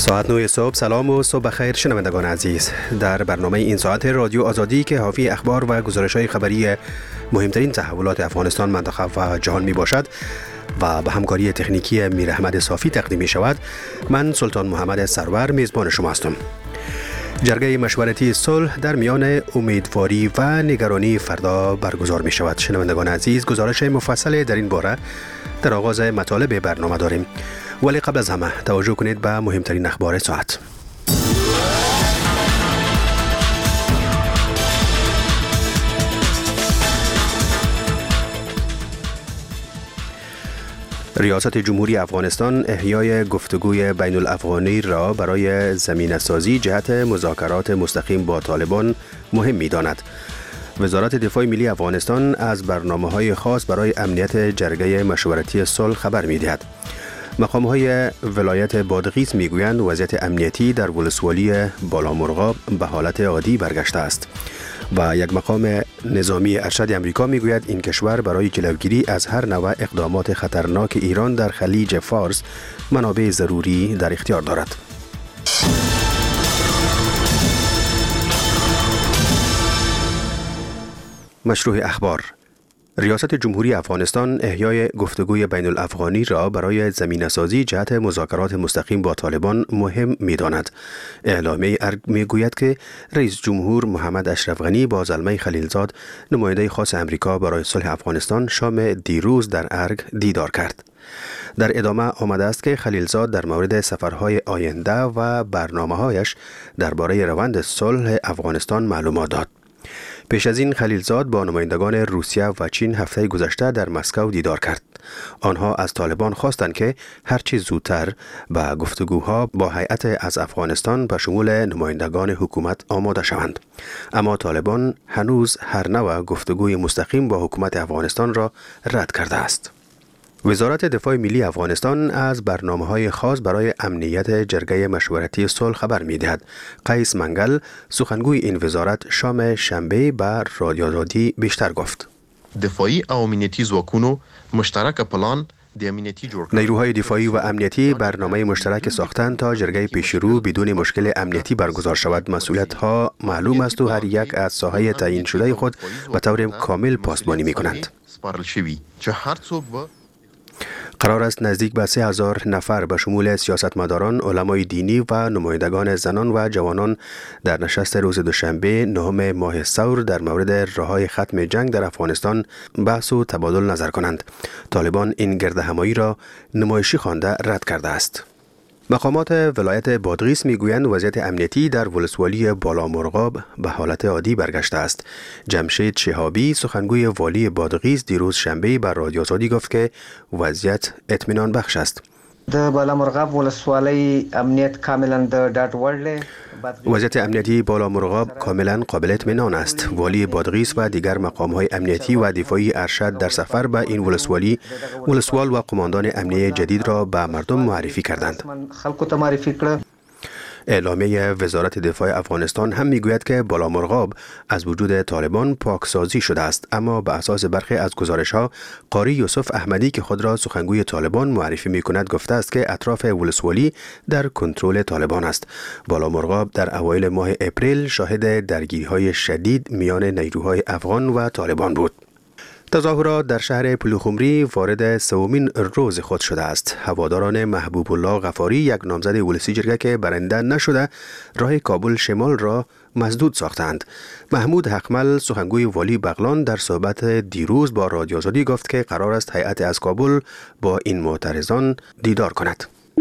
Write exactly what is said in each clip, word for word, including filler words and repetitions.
ساعت نه صبح. سلام و صبح بخیر شنوندگان عزیز. در برنامه این ساعت رادیو آزادی که حاوی اخبار و گزارش‌های خبری مهمترین تحولات افغانستان، منطقه و جهان می باشد و به همکاری تکنیکی میر احمد صافی تقدیم می شود، من سلطان محمد سرور میزبان شما هستم. جرگه مشورتی صلح در میان امیدواری و نگرانی فردا برگزار می شود. شنوندگان عزیز، گزارش مفصل در این باره در آغاز مطالب برنامه داریم، ولی قبل از همه توجه کنید به مهمترین اخبار ساعت. ریاست جمهوری افغانستان احیای گفتگوی بین الافغانی را برای زمینه‌سازی جهت مذاکرات مستقیم با طالبان مهم می‌داند. وزارت دفاع ملی افغانستان از برنامه‌های خاص برای امنیت جرگه مشورتی صلح خبر می‌دهد. مقام‌های ولایت بادغیس می‌گویند وضعیت امنیتی در ولسوالی بالامرغاب به حالت عادی برگشته است و یک مقام نظامی ارشد امریکا میگوید این کشور برای جلوگیری از هر نوع اقدامات خطرناک ایران در خلیج فارس منابع ضروری در اختیار دارد. مشروع اخبار. ریاست جمهوری افغانستان احیای گفتگوی بین الافغانی را برای زمینه‌سازی جهت مذاکرات مستقیم با طالبان مهم می‌داند. اعلامیه ارگ می‌گوید که رئیس جمهور محمد اشرف غنی با زلمه خلیلزاد، نماینده خاص امریکا برای صلح افغانستان، شام دیروز در ارگ دیدار کرد. در ادامه آمده است که خلیلزاد در مورد سفرهای آینده و برنامه‌هایش درباره روند صلح افغانستان معلومات داد. پیش از این خلیلزاد با نمایندگان روسیه و چین هفته گذشته در مسکو دیدار کرد. آنها از طالبان خواستند که هرچی زودتر به گفتگوها با هیئت از افغانستان به شمول نمایندگان حکومت آماده شوند. اما طالبان هنوز هر نوع گفتگوی مستقیم با حکومت افغانستان را رد کرده است. وزارت دفاع ملی افغانستان از برنامه‌های خاص برای امنیت جرگه مشورتی صلح خبر می‌دهد. قیس منگل، سخنگوی این وزارت، شام شنبه به رادیو آزادی بیشتر گفت. دفاعی او امنیتی ځواکونو مشترک پلان د امنیتی جوړ. نیروهای دفاعی و امنیتی برنامه مشترک ساختند تا جرگه پیشرو بدون مشکل امنیتی برگزار شود. مسئولیت‌ها معلوم است و هر یک از ساحه تعیین شده خود به طور کامل پاسبانی می‌کنند. قرار است نزدیک به سه هزار نفر به شمول سیاستمداران، علمای دینی و نمایندگان زنان و جوانان در نشست روز دوشنبه نهم ماه ثور در مورد راه‌های ختم جنگ در افغانستان بحث و تبادل نظر کنند. طالبان این گردهمایی را نمایشی خوانده رد کرده است. مقامات ولایت بادغیس میگویند وضعیت امنیتی در ولسوالی بالامرغاب به حالت عادی برگشته است. جمشید شهابی، سخنگوی والی بادغیس، دیروز شنبه بر رادیو آزادی گفت که وضعیت اطمینان بخش است. د بالامرغاب ولسوالی امنیت کاملا د ډاډ وړ. وضعیت امنیتی بالامرغاب کاملا قابل اطمینان است. والی بادغیس و دیگر مقام‌های امنیتی و دفاعی ارشد در سفر به این ولسوالی، ولسوال و قماندان امنیه جدید را به مردم معرفی کردند. اعلامیه وزارت دفاع افغانستان هم میگوید که بالامرغاب از وجود طالبان پاکسازی شده است، اما به اساس برخی از گزارش‌ها قاری یوسف احمدی که خود را سخنگوی طالبان معرفی می‌کند گفته است که اطراف ولسوالی در کنترل طالبان است. بالامرغاب در اوایل ماه اپریل شاهد درگیری‌های شدید میان نیروهای افغان و طالبان بود. تظاهرات در شهر پلوخمری وارد سومین روز خود شده است. هواداران محبوب الله غفاری، یک نامزد ولسی جرگه که برنده نشده، راه کابل شمال را مسدود ساختند. محمود حقمل، سخنگوی والی بغلان، در صحبت دیروز با رادیو آزادی گفت که قرار است هیئت از کابل با این معترضان دیدار کند.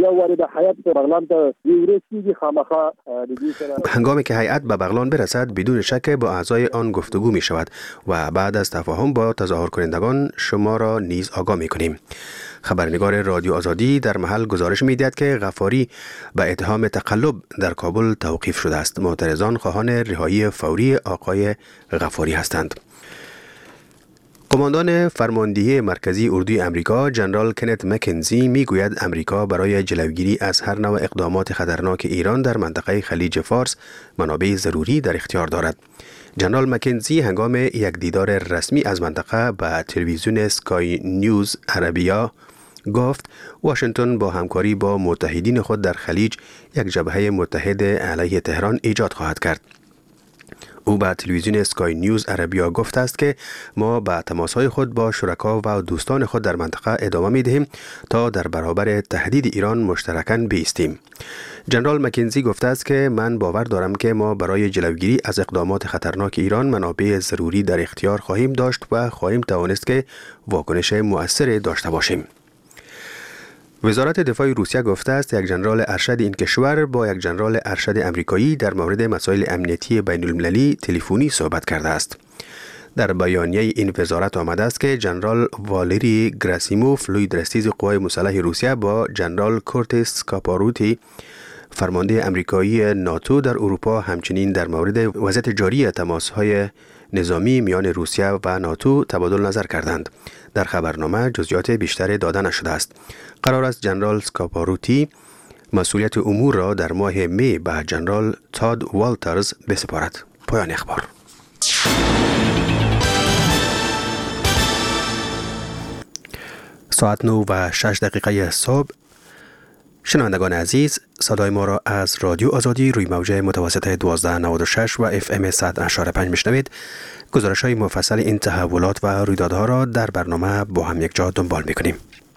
هنگامی که هیئت به بغلان برسد بدون شک با اعضای آن گفتگو می شود و بعد از تفاهم با تظاهر کنندگان شما را نیز آگاه می کنیم. خبرنگار رادیو آزادی در محل گزارش می دهد که غفاری به اتهام تقلب در کابل توقیف شده است. معترضان خواهان رهایی فوری آقای غفاری هستند. قماندان فرماندهی مرکزی اردوی امریکا جنرال کنت مکنزی میگوید امریکا برای جلوگیری از هر نوع اقدامات خطرناک ایران در منطقه خلیج فارس منابع ضروری در اختیار دارد. جنرال مکنزی هنگام یک دیدار رسمی از منطقه به تلویزیون سکای نیوز عربیا گفت واشنگتن با همکاری با متحدین خود در خلیج یک جبهه متحد علیه تهران ایجاد خواهد کرد. او به تلویزیون اسکای نیوز عربیا گفته است که ما به تماسهای خود با شرکا و دوستان خود در منطقه ادامه می دهیم تا در برابر تهدید ایران مشترکاً بایستیم. جنرال مکنزی گفته است که من باور دارم که ما برای جلوگیری از اقدامات خطرناک ایران منابع ضروری در اختیار خواهیم داشت و خواهیم توانست که واکنش مؤثر داشته باشیم. وزارت دفاع روسیه گفته است یک ژنرال ارشد این کشور با یک ژنرال ارشد امریکایی در مورد مسائل امنیتی بین المللی تلفنی صحبت کرده است. در بیانیه این وزارت آمده است که ژنرال والری گراسیموف لوی درستیز قوای مسلح روسیه با ژنرال کورتس کاپاروتی فرمانده امریکایی ناتو در اروپا همچنین در مورد وضعیت جاری تماس‌های نظامی میان روسیه و ناتو تبادل نظر کردند. در خبرنامه جزئیات بیشتری داده نشده است. قرار است ژنرال سکاپاروتی مسئولیت امور را در ماه می به ژنرال تاد والترز بسپارد. پایان اخبار. ساعت نه و شش دقیقه صبح. شنوندگان عزیز، صدای ما را از رادیو آزادی روی موج متوسط دوازده نود و شش و اف ام صد و اشاره پنج میشنوید. گزارش های مفصل این تحولات و رویدادها را در برنامه با هم یک جا دنبال میکنیم.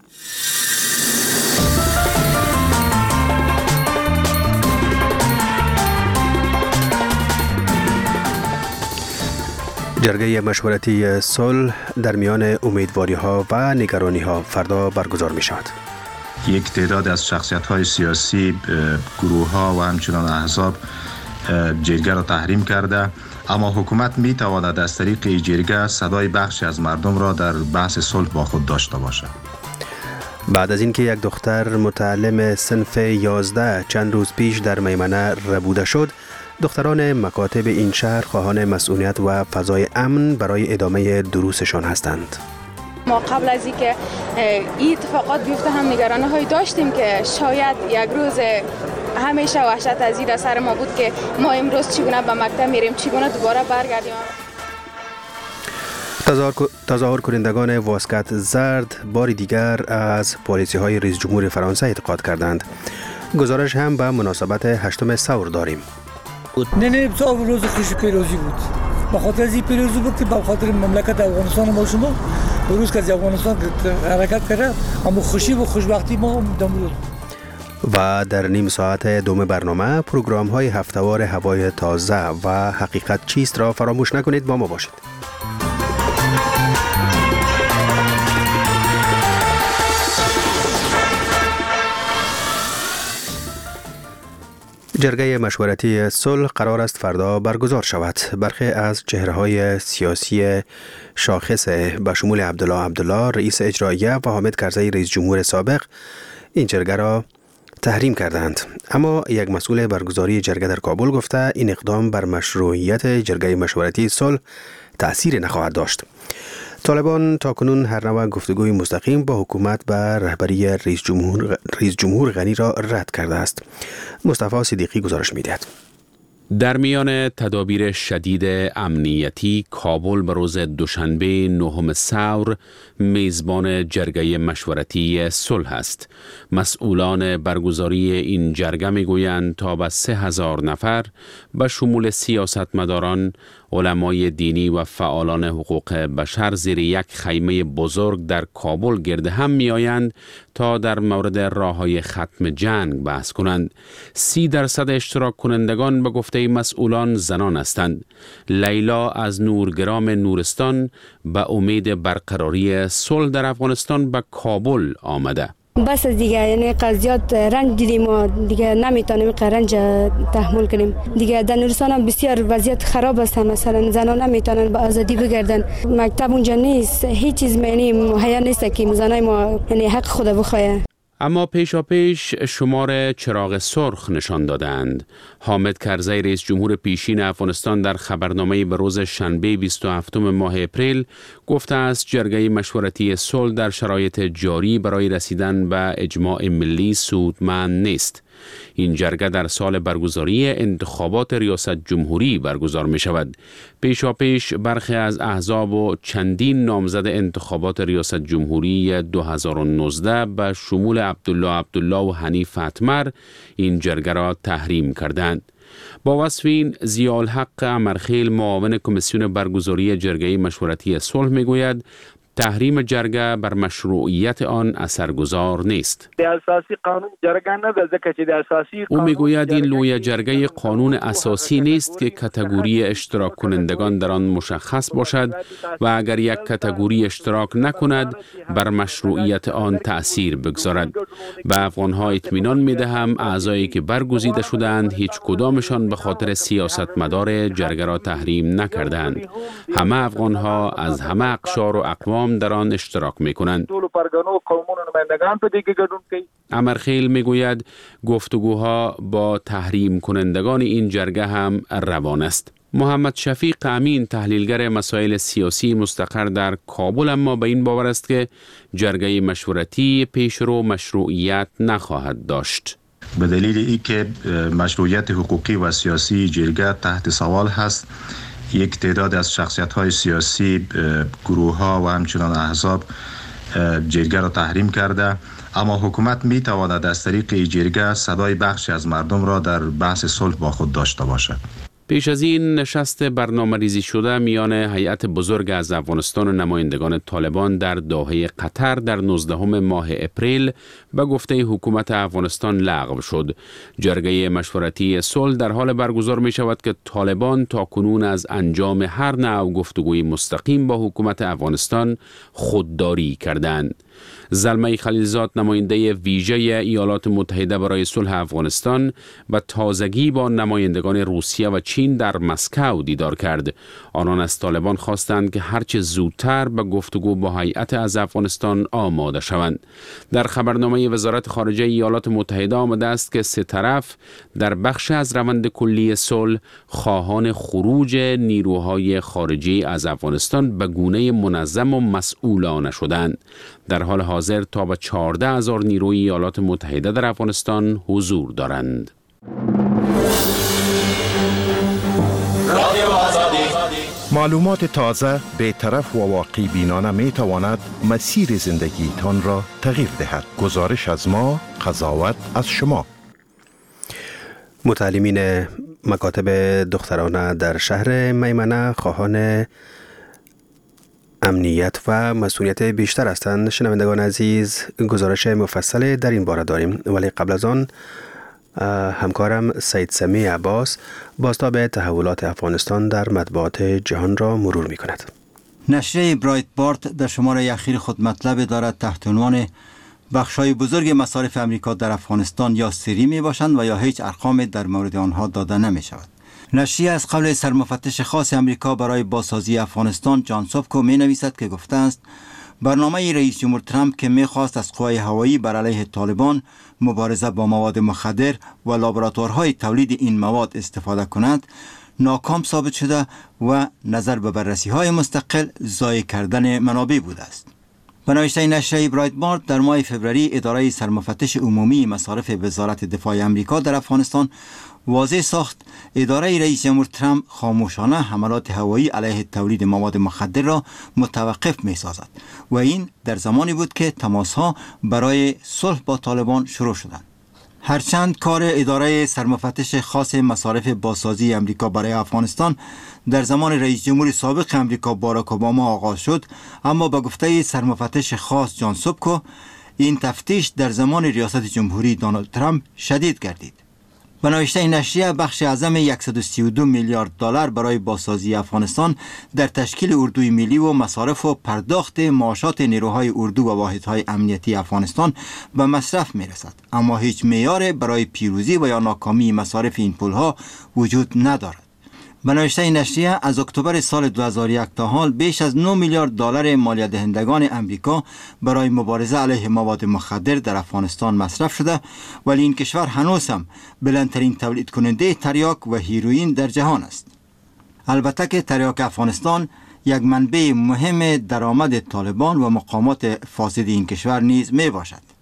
جرگه مشورتی صلح در میان امیدواری ها و نگرانی ها فردا برگزار می شود. یک تعداد از شخصیت‌های سیاسی، گروه‌ها و همچنان احزاب جرگه را تحریم کرده، اما حکومت می‌تواند از طریق این جرگه صدای بخشی از مردم را در بحث صلح با خود داشته باشد. بعد از اینکه یک دختر متعلم صنف یازده چند روز پیش در میمنه ربوده شد، دختران مکاتب این شهر خواهان مسئولیت و فضای امن برای ادامه دروسشان هستند. ما قبل از اینکه این اتفاقات بیفته هم نگرانی هایی داشتیم که شاید یک روز همیشه وحشت از این سر ما بود که ما امروز چگونه به مکتب میریم، چگونه دوباره برگردیم. تظاهر کنندگان واسکت زرد بار دیگر از پالیسی های رئیس جمهور فرانسه انتقاد کردند. گزارش هم به مناسبت هشتم ثور داریم. نه نه بسیار روز خوش پیروزی بود. با خاطر از این پیروزی بود که با خاطر مملکت افغانستان ما شما روز که از افغانستان حرکت کرده، اما خوشی و خوشبختی ما دمرود. و در نیم ساعت دوم برنامه پروگرام های هفته‌وار هوای تازه و حقیقت چیست را فراموش نکنید، با ما باشید. جرگه مشورتی صلح قرار است فردا برگزار شود. برخی از چهره‌های سیاسی شاخص به شمول عبدالله عبدالله رئیس اجراییه و حامد کرزی رئیس جمهور سابق این جرگه را تحریم کردند. اما یک مسئول برگزاری جرگه در کابل گفته این اقدام بر مشروعیت جرگه مشورتی صلح تأثیر نخواهد داشت. طالبان تاکنون هر نوع گفتگوی مستقیم با حکومت به رهبری رئیس جمهور رئیس جمهور غنی را رد کرده است. مصطفی صدیقی گزارش می‌دهد. در میان تدابیر شدید امنیتی، کابل به روز دوشنبه نهم ثور میزبان جرگه مشورتی صلح است. مسئولان برگزاری این جرگه میگویند تا به سه هزار نفر به شمول سیاستمداران، علمای دینی و فعالان حقوق بشر زیر یک خیمه بزرگ در کابل گرد هم می آیند تا در مورد راههای ختم جنگ بحث کنند. سی درصد اشتراک کنندگان به گفته مسئولان زنان هستند. لیلا از نورگرام نورستان به امید برقراری صلح در افغانستان به کابل آمده. بس دیگه، یعنی قضیات رنج دیدیم و دیگه نمیتونیم که رنج تحمل کنیم. دیگه در نورستان هم بسیار وضعیت خراب است، مثلا زنان نمیتونن به آزادی بگردن، مکتب اونجا نیست، هیچ چیز معنی مهیا نیست که زنای ما یعنی حق خود بخواه. اما پیشا پیش شمار چراغ سرخ نشان دادند. حامد کرزی رئیس جمهور پیشین افغانستان در خبرنامه به روز شنبه بیست و هفتم ماه اپریل گفته است جرگه مشورتی صلح در شرایط جاری برای رسیدن به اجماع ملی سودمند نیست. این جرگه در سال برگزاری انتخابات ریاست جمهوری برگزار می شود. پیشاپیش برخی از احزاب و چندین نامزد انتخابات ریاست جمهوری دو هزار و نوزده به شمول عبدالله عبدالله و حنیف اتمر این جرگه را تحریم کردند. با وصف این، ضیاءالحق امرخیل معاون کمیسیون برگزاری جرگه مشورتی صلح میگوید تحریم جرگه بر مشروعیت آن اثرگذار نیست. اساسی قانون جرگه نه اساسی او میگوید این لوی جرگه قانون اساسی نیست که کاتگوری اشتراک کنندگان در آن مشخص باشد و اگر یک کاتگوری اشتراک نکند بر مشروعیت آن تأثیر بگذارد. به افغانها اطمینان میدهم اعضایی که برگزیده شدند هیچ کدامشان به خاطر سیاستمدار جرگه را تحریم نکردند. همه افغانها از همه اقشار و اقوام در آن اشتراک میکنند. امرخیل میگوید گفتگوها با تحریم کنندگان این جرگه هم روان است. محمد شفیق امین تحلیلگر مسائل سیاسی مستقر در کابل اما به این باور است که جرگه مشورتی پیشرو مشروعیت نخواهد داشت. به دلیل اینکه مشروعیت حقوقی و سیاسی جرگه تحت سوال هست، یک تعداد از شخصیت‌های سیاسی، گروه‌ها و همچنان احزاب جرگه را تحریم کرده، اما حکومت می‌تواند از طریق جرگه صدای بخشی از مردم را در بحث صلح با خود داشته باشد. پیش از این نشست برنامه ریزی شده میان هیئت بزرگ از افغانستان و نمایندگان طالبان در دوحه قطر در نوزدهم ماه اپریل به گفته حکومت افغانستان لغو شد. جرگه مشورتی صلح در حال برگزار می شود که طالبان تا کنون از انجام هر نوع گفتگوی مستقیم با حکومت افغانستان خودداری کردند. زلمه خلیلزاد نماینده ویژه ایالات متحده برای صلح افغانستان و تازگی با نمایندگان روسیه و چین در مسکو دیدار کرد. آنان از طالبان خواستند که هرچه زودتر به گفتگو با هیئت از افغانستان آماده شوند. در خبرنامه وزارت خارجه ایالات متحده آمده است که سه طرف در بخش از روند کلی صلح خواهان خروج نیروهای خارجی از افغانستان به گونه منظم و مسئولانه شدند. در حال حاضر تا به چهارده هزار نیروی ایالات متحده در افغانستان حضور دارند. معلومات تازه، بی‌طرف و واقع بینانه می تواند مسیر زندگی تان را تغییر دهد. گزارش از ما، قضاوت از شما. متعلمین مکاتب دخترانه در شهر میمنه خواهان امنیت و مسئولیت بیشتر هستند. شنوندگان عزیز، گزارش مفصل در این باره داریم، ولی قبل از آن همکارم سید سمی عباس بازتاب تحولات افغانستان در مطبوعات جهان را مرور می کند. نشریه برایت بارت در شماره اخیر خود مطلب دارد تحت عنوان بخشای بزرگ مصارف امریکا در افغانستان یا سری می باشند و یا هیچ ارقام در مورد آنها داده نمی شود. نشریه از قبل سرمفتش خاص امریکا برای بازسازی افغانستان جان سوفکو می نویسد که گفته است برنامه رئیس جمهور ترامپ که می خواست از قوای هوایی بر علیه طالبان مبارزه با مواد مخدر و لابراتوارهای تولید این مواد استفاده کند ناکام ثابت شده و نظر به بررسی های مستقل ضایع کردن منابع بوده است. به نوشته نشریه برایت بارت در ماه فوریه اداره سرمفتش عمومی مصارف وزارت دفاع امریکا در افغانستان واضح ساخت اداره رئیس جمهور ترامپ خاموشانه حملات هوایی علیه تولید مواد مخدر را متوقف می سازد و این در زمانی بود که تماس‌ها برای صلح با طالبان شروع شدند. هرچند کار اداره سرمفتش خاص مصارف بازسازی امریکا برای افغانستان در زمان رئیس جمهور سابق امریکا باراک اوباما آغاز شد، اما به گفته سرمفتش خاص جان سوفکو این تفتیش در زمان ریاست جمهوری دونالد ترامپ شدید گردید. به نوشته نشریه بخش اعظم صد و سی و دو میلیارد دلار برای بازسازی افغانستان در تشکیل اردوی ملی و مصارف و پرداخت معاشات نیروهای اردو و واحدهای امنیتی افغانستان به مصرف میرسد، اما هیچ معیار برای پیروزی و یا ناکامی مصارف این پولها وجود ندارد. به نوشته نشریه از اکتبر سال دو هزار و یک تا حال بیش از نه میلیارد دلار مالیه دهندگان امریکا برای مبارزه علیه مواد مخدر در افغانستان مصرف شده، ولی این کشور هنوز هم بلندترین تولید کننده تریاک و هیروئین در جهان است. البته که تریاک افغانستان یک منبع مهم درآمد طالبان و مقامات فاسد این کشور نیز می باشد.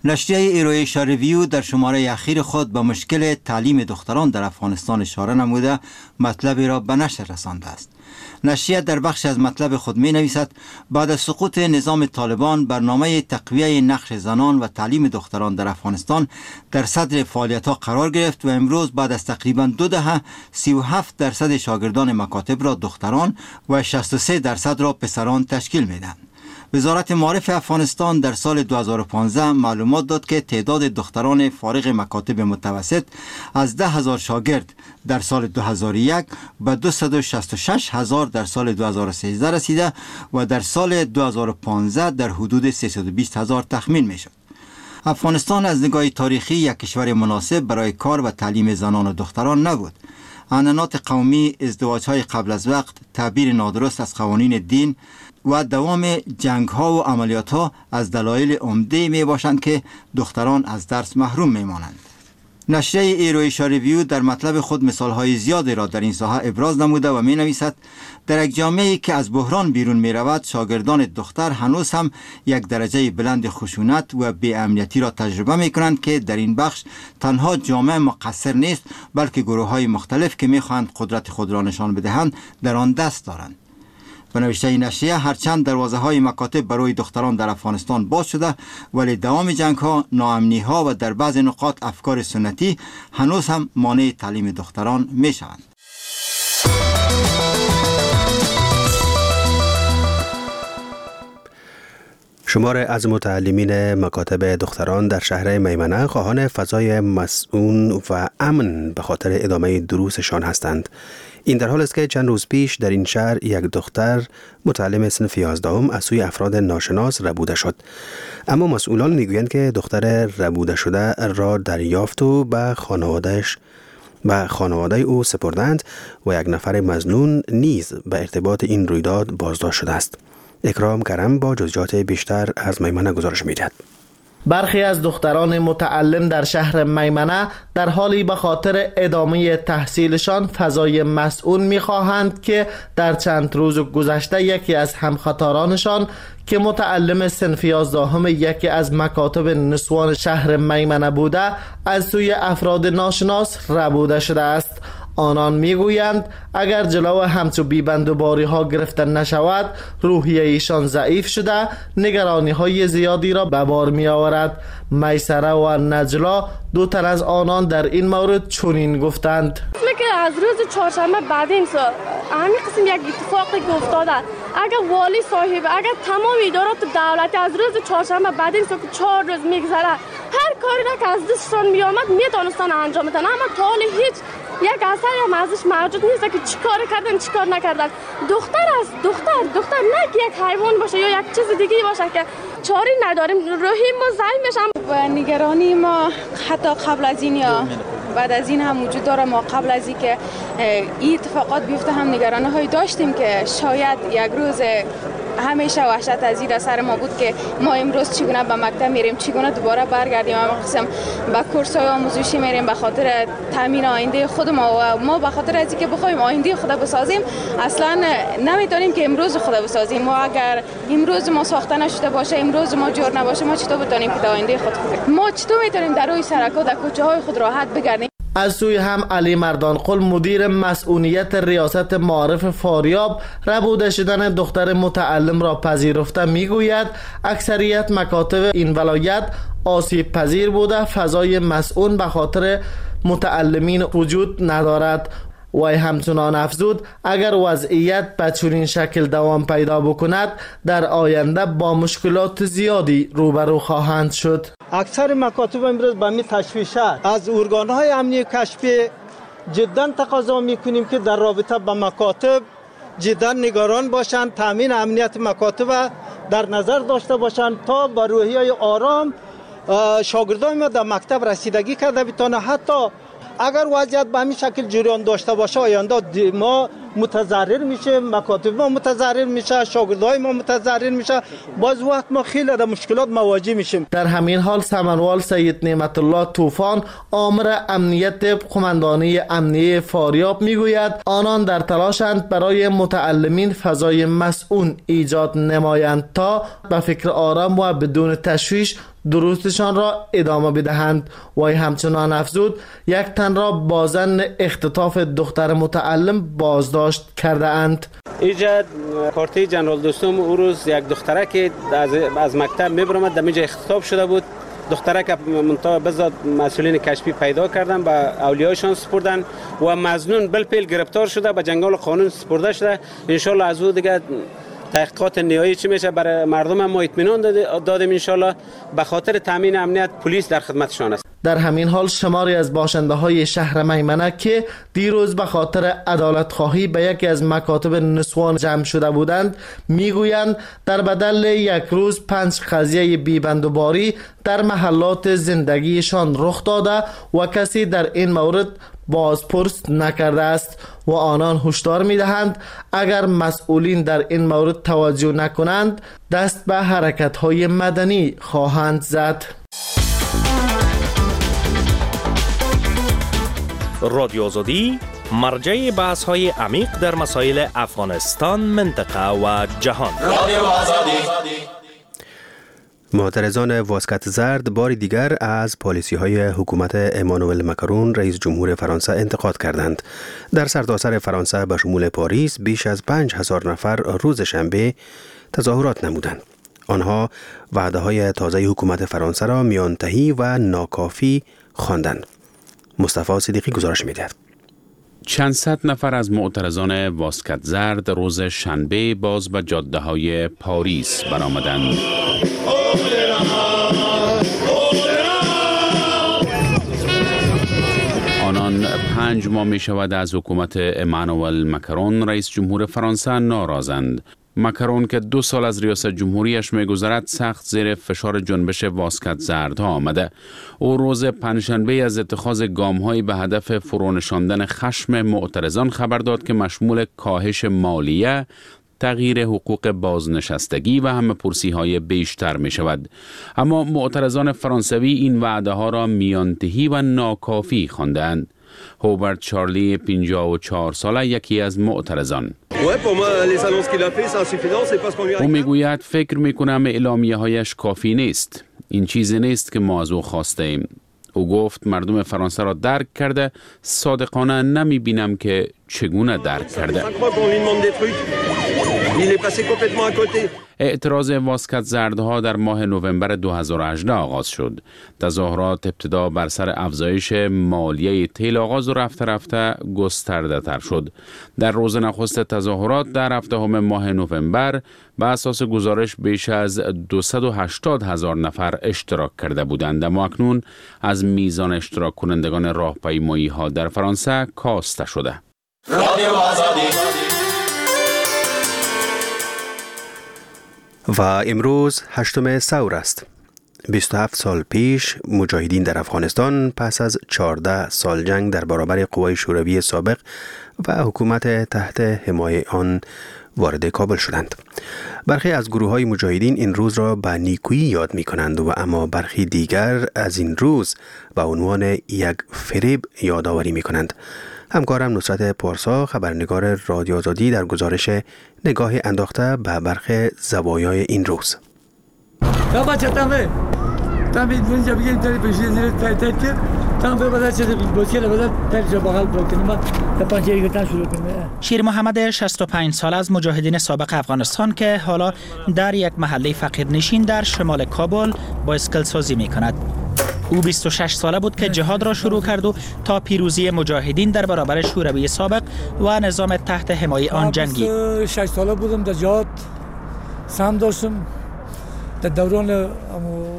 نشریه ایرویشا ریویو در شماره اخیر خود به مشکل تعلیم دختران در افغانستان اشاره نموده مطلبی را به نشر رسانده است. نشریه در بخش از مطلب خود می نویسد بعد از سقوط نظام طالبان برنامه تقویه نقش زنان و تعلیم دختران در افغانستان در صدر فعالیت‌ها قرار گرفت و امروز بعد از تقریبا دو دهه سی و هفت درصد شاگردان مکاتب را دختران و شصت و سه درصد را پسران تشکیل میدهند. وزارت معارف افغانستان در سال دو هزار و پانزده معلومات داد که تعداد دختران فارغ مکاتب متوسط از ده هزار شاگرد در سال دو هزار و یک به دویست و شصت و شش هزار در سال دو هزار و سیزده رسیده و در سال دو هزار و پانزده در حدود سیصد و بیست هزار تخمین می شد. افغانستان از نگاه تاریخی یک کشور مناسب برای کار و تعلیم زنان و دختران نبود. عنعنات قومی، ازدواج‌های قبل از وقت، تعبیر نادرست از قوانین دین و دوام جنگ‌ها و عملیات‌ها از دلایل عمده می‌باشند که دختران از درس محروم می‌مانند. نشریه ایرویشا ریویو در مطلب خود مثال‌های زیادی را در این ساحه ابراز نموده و می‌نویسد در یک جامعه‌ای که از بحران بیرون می‌رود، شاگردان دختر هنوز هم یک درجه بلند خشونت و بی‌امنیتی را تجربه می‌کنند که در این بخش تنها جامعه مقصر نیست، بلکه گروه‌های مختلف که می‌خواهند قدرت خود را نشان بدهند در آن دست دارند. به نوشته نشریه هرچند دروازه‌های مکاتب برای دختران در افغانستان باز شده، ولی دوام جنگ‌ها، ناامنی‌ها و در بعض نقاط افکار سنتی هنوز هم مانع تعلیم دختران می‌شوند. شمار از متعلمین مکاتب دختران در شهر میمنه خواهان فضای مسئول و امن به خاطر ادامه دروسشان هستند. این در حال است که چند روز پیش در این شهر یک دختر متعلم صنف یازدهم از سوی افراد ناشناس ربوده شد. اما مسئولان میگویند که دختر ربوده شده را دریافت و به خانوادهش به خانواده او سپردند و یک نفر مظنون نیز به ارتباط این رویداد بازداشت شده است. اکرام کرم با جزئیات بیشتر از میمنه گزارش می‌دهد. برخی از دختران متعلم در شهر میمنه در حالی به خاطر ادامه تحصیلشان فضای مسئول می‌خواهند که در چند روز گذشته یکی از همخطارانشان که متعلم صنف یازدهم یکی از مکاتب نسوان شهر میمنه بوده از سوی افراد ناشناس ربوده شده است. آنان میگویند اگر جلو همچو بیبندوباری ها گرفته نشود روحیه ایشان ضعیف شده نگرانی های زیادی را به بار می آورد. میسره و نجلا دو تن از آنان در این مورد چنین گفتند: مثل که از روز چهارشنبه بعد این سو همین قسم یک اتفاقی که افتاده، اگر والی صاحب اگر تمام ادارات دولتی از روز چهارشنبه بعد این سو که چهار روز میگذره هر کاری را که از دستشان می آمد میتونستن انجام بدن، اما تا حال هیچ یک اثری هم ازش موجود نیست که چیکار کردن چیکار نکردن. دختر است، دختر دختر نه که یک حیوان باشه یا یک چیز دیگه باشه که چاری نداریم. روحی ما ضعیف میشم و نگرانی ما حتی قبل از این یا بعد از این هم وجود داره. ما قبل از این که این اتفاقات بیفته هم نگرانی های داشتیم که شاید یک روز همیشه وحشت از این سر ما بود که ما امروز چگونه به مکتب میریم، چگونه دوباره برگردیم، اما قسم به کورس های آموزشی میریم به خاطر تامین آینده خود ما و ما به خاطر از اینکه بخوایم آینده خود بسازیم اصلا نمیتونیم که امروز خود بسازیم. ما اگر امروز ما ساخته نشده باشه، امروز ما جور نباشه، ما چطور بتونیم که آینده خود فکر ما چطور میتونیم در روی سرک‌ها در کوچه های خود راحت بگردیم. از سوی هم علی مردانقل مدیر مسئولیت ریاست معارف فاریاب ربوده شدن دختر متعلم را پذیرفته میگوید اکثریت مکاتب این ولایت آسیب پذیر بوده، فضای مسئول به خاطر متعلمین وجود ندارد. وی همچنان افزود اگر وضعیت به چنین شکل دوام پیدا بکند در آینده با مشکلات زیادی روبرو خواهند شد. اکثر مکاتب امروز به می تشویش است. از ارگان‌های امنی کشفی جدا تقاضا می‌کنیم که در رابطه با مکاتب جدا نگران باشند، تامین امنیت مکاتب در نظر داشته باشند تا با روحیه آرام شاگردان ما در مکتب رسیدگی کرده بتونه. حتی اگر وضعیت به همین شکل جریان داشته باشه آینده ما متضرر میشه، مکاتب ما متضرر میشه، شاگردای ما متضرر میشه. باز وقت ما خیلی در مشکلات مواجه میشیم. در همین حال سمنوال سید نعمت الله طوفان آمر امنیت قماندانی امنیه فاریاب میگوید آنان در تلاشند برای متعلمین فضای مسئول ایجاد نمایند تا به فکر آرام و بدون تشویش دروسشان را ادامه بدهند. وی همچنان افزود یک تن را با ظن اختطاف دختر متعلم بازداشت کرده اند. اینجا کارتی جنرال دوستم او روز یک دختره که از, از مکتب میبرمد در اینجا اختطاف شده بود. دختره که منطقه بزاد مسئولین کشفی پیدا کردن با اولیایشان سپردن و مظنون بالفعل گرفتار شده به جنگال قانون سپرده شده. انشالله از او دیگه تحقیقات نهایی چی میشه برای مردم ما اطمینان دادیم. انشالله به خاطر تامین امنیت پلیس در خدمتشان است. در همین حال شماری از باشنده های شهر میمنه که دیروز به خاطر عدالت خواهی به یکی از مکاتب نسوان جمع شده بودند میگویند در بدل یک روز پنج قضیه بیبندوباری در محلات زندگیشان رخ داده و کسی در این مورد بازپرس نکرده است و آنان هشدار میدهند اگر مسئولین در این مورد توجه نکنند دست به حرکت های مدنی خواهند زد. رادیو آزادی مرجع بحث های عمیق در مسائل افغانستان، منطقه و جهان. رادیو آزادی. معترضان واسکت زرد بار دیگر از پالیسی های حکومت امانوئل مکرون رئیس جمهور فرانسه انتقاد کردند. در سرتاسر فرانسه به شمول پاریس بیش از پنج هزار نفر روز شنبه تظاهرات نمودند. آنها وعده های تازه حکومت فرانسه را میانتهی و ناکافی خواندند. مصطفی صدیقی گزارش می‌دهد. چند صد نفر از معترضان واسکت زرد روز شنبه باز به جاده‌های پاریس برآمدند. آنان پنج ماه می شود از حکومت امانوئل مکرون رئیس جمهور فرانسه ناراضند. مکرون که دو سال از ریاست جمهوریش می‌گذرد سخت زیر فشار جنبش واسکت زردها آمده. او روز پنجشنبه از اتخاذ گام‌هایی به هدف فرونشاندن خشم معترضان خبر داد که مشمول کاهش مالیه، تغییر حقوق بازنشستگی و همه پرسی‌های بیشتر می شود. اما معترضان فرانسوی این وعده ها را میانتهی و ناکافی خواندند. هوبرت چارلی پنجاه و چهار ساله یکی از معترضان. او میگوید فکر میکنم اعلامیه هایش کافی نیست. این چیزی نیست که ما از او خواسته ایم. او گفت مردم فرانسه را درک کرده، صادقانه نمی بینم که چگونه درک کرده. اعتراض واسکت زردها در ماه نوامبر دو هزار و هجده آغاز شد. تظاهرات ابتدا بر سر افزایش مالیه تیل آغاز و رفته رفته گسترده تر شد. در روز نخست تظاهرات در هفتم ماه نوامبر به اساس گزارش بیش از دویست و هشتاد هزار نفر اشتراک کرده بودند، اما اکنون از میزان اشتراک کنندگان راهپیمایی ها در فرانسه کاسته شده. رادیو آزادی. و امروز هشتم ثور است. بیست و هفت سال پیش مجاهدین در افغانستان پس از چهارده سال جنگ در برابر قوای شوروی سابق و حکومت تحت حمایت آن وارد کابل شدند. برخی از گروه‌های مجاهدین این روز را به نیکویی یاد می‌کنند و اما برخی دیگر از این روز به عنوان یک فریب یادآوری می‌کنند. همکارم نصرت پارسا خبرنگار رادیو آزادی در گزارش نگاه انداخته به برخی زوایای این روز. شیر محمد شصت و پنج سال از مجاهدین سابق افغانستان که حالا در یک محله فقیرنشین در شمال کابل با اسکل سازی می کند. او بیست و شش ساله بود که جهاد را شروع کرد و تا پیروزی مجاهدین در برابر شوروی سابق و نظام تحت حمایت آن جنگید. بیست و شش ساله بودم در جهاد سهم داشتم. در دوران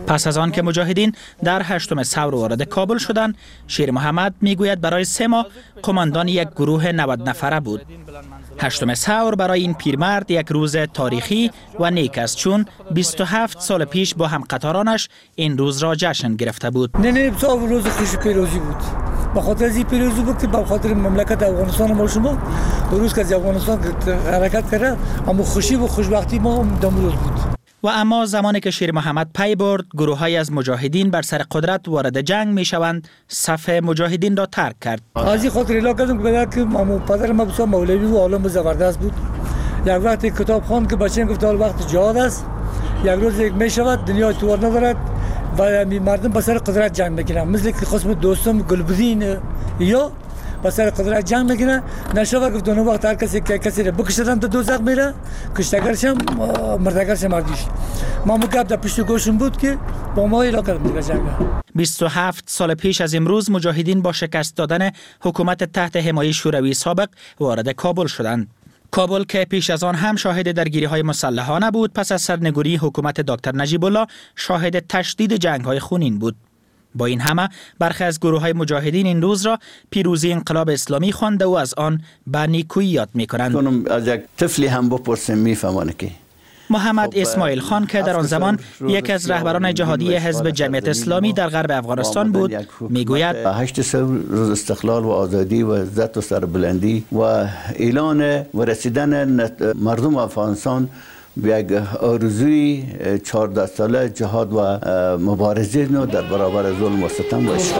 پس از آن که مجاهدین در هشتم ثور وارد کابل شدند، شیر محمد میگوید برای سه ماه قماندان یک گروه نود نفره بود. هشتم ثور برای این پیرمرد یک روز تاریخی و نیک است، چون بیست و هفت سال پیش با هم قطارانش این روز را جشن گرفته بود. نه نه بسیار روز خوش پیروزی بود. به خاطر از این پیروزی بود که به خاطر مملکت افغانستان ما شما روز که از افغانستان حرکت کرده، اما خوشی و خوشبختی ما دم روز بود. و اما زمانی که شیر محمد پی برد گروه‌های از مجاهدین بر سر قدرت وارد جنگ می شوند، صف مجاهدین را ترک کرد. از این خاطر اعلام کردم که بدر که مامو پدر ما بسیار مولوی و عالم زبردست بود. یک وقت کتاب خوان که بچه‌ام گفت حال وقت جهاد است، یک روز یک می شود دنیا توار ندارد و مردم به سر قدرت جنگ میکنن، مثل که خصم دوستم گلبدین یا به سر قدرت جنگ میکنه. نشود گفت اون وقت هر کسی که کسی را بکشتن تو دوزخ میره، کشتگرشم مردگرشم مردیش. ما مکب در پشت گوشم بود که با ما ایلا کردم دیگه جنگ. بیست و هفت سال پیش از امروز مجاهدین با شکست دادن حکومت تحت حمایت شوروی سابق وارد کابل شدند. کابل که پیش از آن هم شاهد درگیری‌های مسلحانه بود، پس از سرنگونی حکومت دکتر نجیب الله شاهد تشدید جنگ‌های خونین بود. با این همه برخی از گروه‌های مجاهدین این روز را پیروزی انقلاب اسلامی خوانده و از آن به نیکویی یاد می‌کنند. از یک طفلی هم بپرسیم می‌فهمونه که محمد اسماعیل خان که در آن زمان یکی از رهبران جهادی حزب جمعیت اسلامی در غرب افغانستان بود میگوید هشت سال روز استقلال و آزادی و عزت و سربلندی و اعلان و رسیدن مردم افغانستان به یک آرزوی چهارده ساله جهاد و مبارزه نو در برابر ظلم و ستم باشه.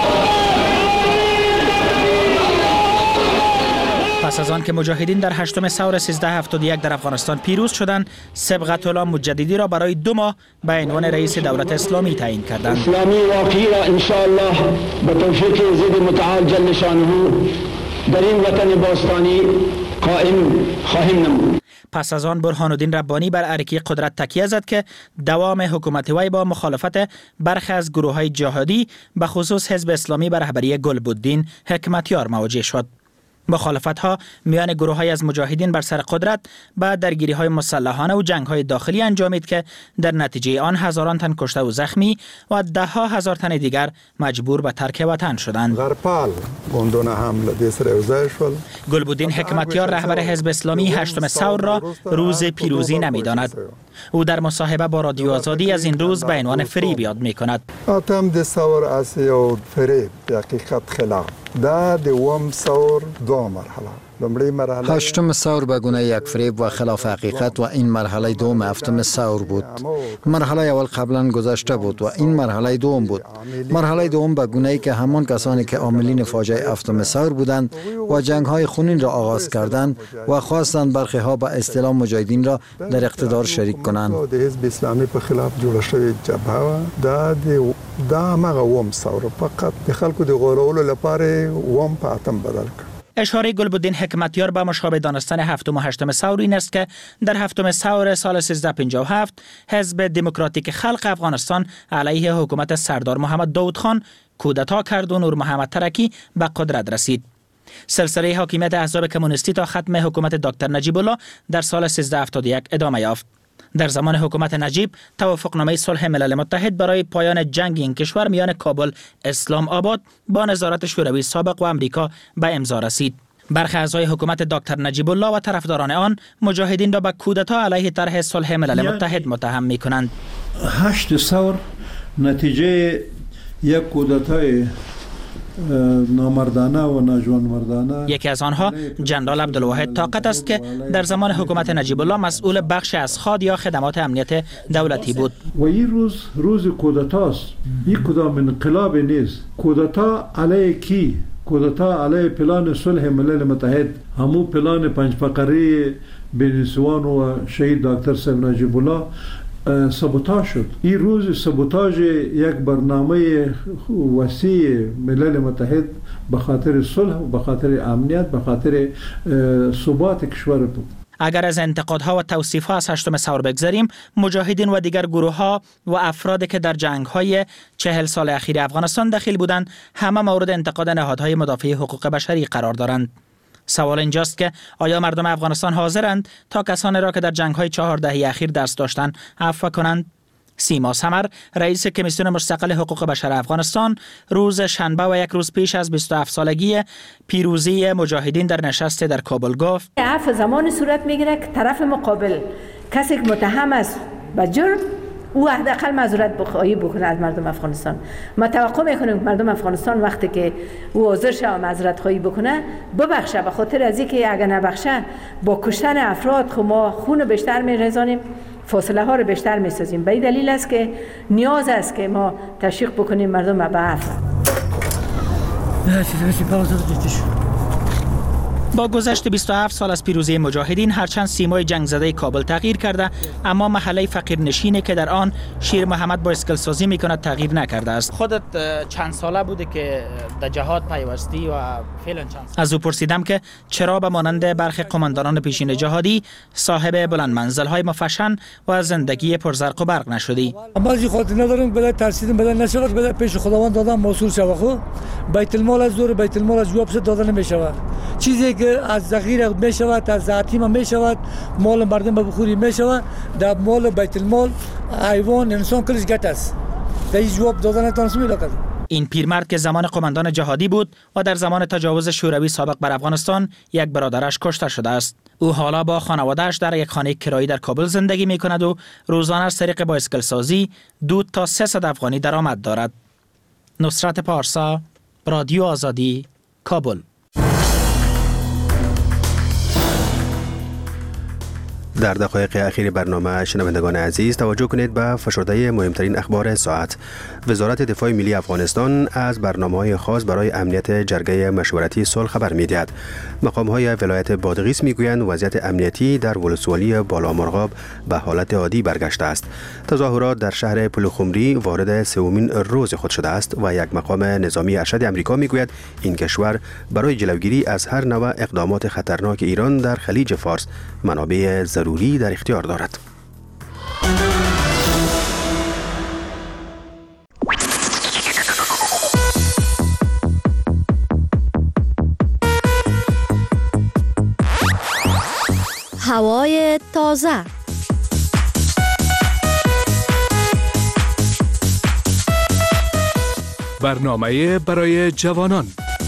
پس از آن که مجاهدین در هشتم ثور سیزده هفتاد و یک در افغانستان پیروز شدند، سبقت الله مجددی را برای دو ماه به عنوان رئیس دولت اسلامی تعیین کردند. اسلامی واقعی را ان شاء الله به توفیق ضد متعال جل شانه در این وطن باستانی قائم خواهیم نمود. پس از آن برهان الدین ربانی بر ارکی قدرت تکیه زد که دوام حکومت وی با مخالفت برخی از گروه‌های جهادی به خصوص حزب اسلامی بر رهبری گلبدین حکمتیار مواجه شد. مخالفت‌ها میان گروه‌های از مجاهدین بر سر قدرت به درگیری‌های مسلحانه و جنگ‌های داخلی انجامید که در نتیجه آن هزاران تن کشته و زخمی و ده ها هزار تن دیگر مجبور به ترک وطن شدند. گلبدین حکمتیار رهبر حزب اسلامی هشتم ثور را روز پیروزی نمی‌داند. او در مصاحبه با رادیو آزادی از این روز به عنوان فریب یاد می‌کند. اتم د ثور از یو فریب حقیقت خلاف دا دوم ثور دو مرحله. هشتم ثور به گونه یک فریب و خلاف حقیقت و این مرحله دوم هفتم ثور بود. مرحله اول قبلا گذشته بود و این مرحله دوم بود. مرحله دوم به گونه ای که همان کسانی که عاملین فاجعه هفتم ثور بودند و جنگ های خونین را آغاز کردند و خواستند برخی ها به اصطلاح مجاهدین را در اقتدار شریک کنند. حزب اسلامی په خلاف جوړ شوی جبهه دا دا مغه وم ثور فقط د خلکو د غولولو لپاره وم په اتم بدل کړ. اشاره گلبدین حکمتیار به مشابه دانستن هفتم و هشتم ثور این است که در هفتم ثور سال سیزده پنجاه و هفت حزب دموکراتیک خلق افغانستان علیه حکومت سردار محمد داود خان کودتا کرد و نور محمد ترکی به قدرت رسید. سلسله حاکمیت احزاب کمونیستی تا ختم حکومت دکتر نجیب الله در سال سیزده هفتاد و یک ادامه یافت. در زمان حکومت نجیب توافقنامه صلح ملل متحد برای پایان جنگ این کشور میان کابل اسلام آباد با نظارت شوروی سابق و امریکا به امضا رسید. برخی اعضای حکومت دکتر نجیب الله و طرفداران آن مجاهدین را به کودتا علیه طرح صلح ملل متحد متهم می‌کنند. هشت ثور نتیجه یک کودتای نامردانه و ناجوانمردانه. یکی از آنها جنرال عبدالواحد طاقت است که در زمان حکومت نجیب الله مسئول بخش از خاد یا خدمات امنیت دولتی بود. و این روز روز کودتاست. این کدام انقلاب نیست. کودتا علیه کی؟ کودتا علیه پلان صلح ملل متحد، همون پلان پنج فقره بینسوان و شهید دکتر صاحب نجیب الله سابوتاژ شد. این روز سابوتاژ یک برنامه وسیع ملل متحد به خاطر صلح و به خاطر امنیت، به خاطر ثبات کشور بود. اگر از انتقادها و توصیفها از هشتم ثور بگذاریم، مجاهدین و دیگر گروه‌ها و افرادی که در جنگ‌های چهل سال اخیر افغانستان دخیل بودند، همه مورد انتقاد نهادهای مدافع حقوق بشری قرار دارند. سوال اینجاست که آیا مردم افغانستان حاضرند تا کسانی را که در جنگ‌های چهار دهه اخیر دست داشتند عفو کنند؟ سیما سمر رئیس کمیسیون مستقل حقوق بشر افغانستان روز شنبه و یک روز پیش از بیست و هفت سالگی پیروزی مجاهدین در نشست در کابل گفت عفو زمان صورت میگیره که طرف مقابل کسی که متهم است به جرم او حداقل معذرت بخواهی بکنه از مردم افغانستان. ما توقع میکنیم که مردم افغانستان وقتی که او حاضر شه و معذرت خواهی بکنه ببخشه، به خاطر از اینکه اگر نبخشه با کشتن افراد خو ما خون بیشتر میریزانیم، فاصله ها رو بیشتر میسازیم. به این دلیل است که نیاز است که ما تشویق بکنیم مردم به عفو. با گذشت بیست و هفت سال از پیروزی مجاهدین، هرچند سیمای جنگ زده کابل تغییر کرده، اما محله فقیرنشینی که در آن شیر محمد با اسکل سازی میکند تغییر نکرده است. خودت چند ساله بوده که در جهاد پیوستی و فعلا چند؟ از او پرسیدم که چرا به مانند برخی قماندانان پیشین جهادی صاحب بلند منزل های مفشن و زندگی پرزرق و برق نشدی. بعضی خاطر ندارم بلا ترسیدم بلا نشود بلا پیش خداوند دادم موصول شود. خو بیت المال از دور بیت المال از جواب دادن نمیشود. چیزی که از ذخیره میشود، از ذاتیم میشود، مال مردم به بخوری میشود، در مال بیت المال حیوان انسان کلش گت است. در این جواب دادن تانس میلکد. این پیرمرد که زمان قماندان جهادی بود و در زمان تجاوز شوروی سابق بر افغانستان یک برادرش کشته شده است. او حالا با خانواده‌اش در یک خانه کرایی در کابل زندگی میکند و روزانه از طریق بایسکل سازی دو تا سیصد افغانی درآمد دارد. نصرت پارسا، رادیو آزادی، کابل. در دقایق اخیر برنامه شنوندگان عزیز توجه کنید به فشرده مهمترین اخبار ساعت. وزارت دفاع ملی افغانستان از برنامه‌های خاص برای امنیت جرگه مشورتی صلح خبر می‌دهد. مقام‌های ولایت بادغیس می‌گویند وضعیت امنیتی در ولسوالی بالامرغاب به حالت عادی برگشته است. تظاهرات در شهر پلخمری وارد سومین روز خود شده است و یک مقام نظامی ارشد آمریکا می‌گوید این کشور برای جلوگیری از هر نوع اقدامات خطرناک ایران در خلیج فارس منابع ضروری در اختیار دارد. هوای تازه. برنامه برای جوانان.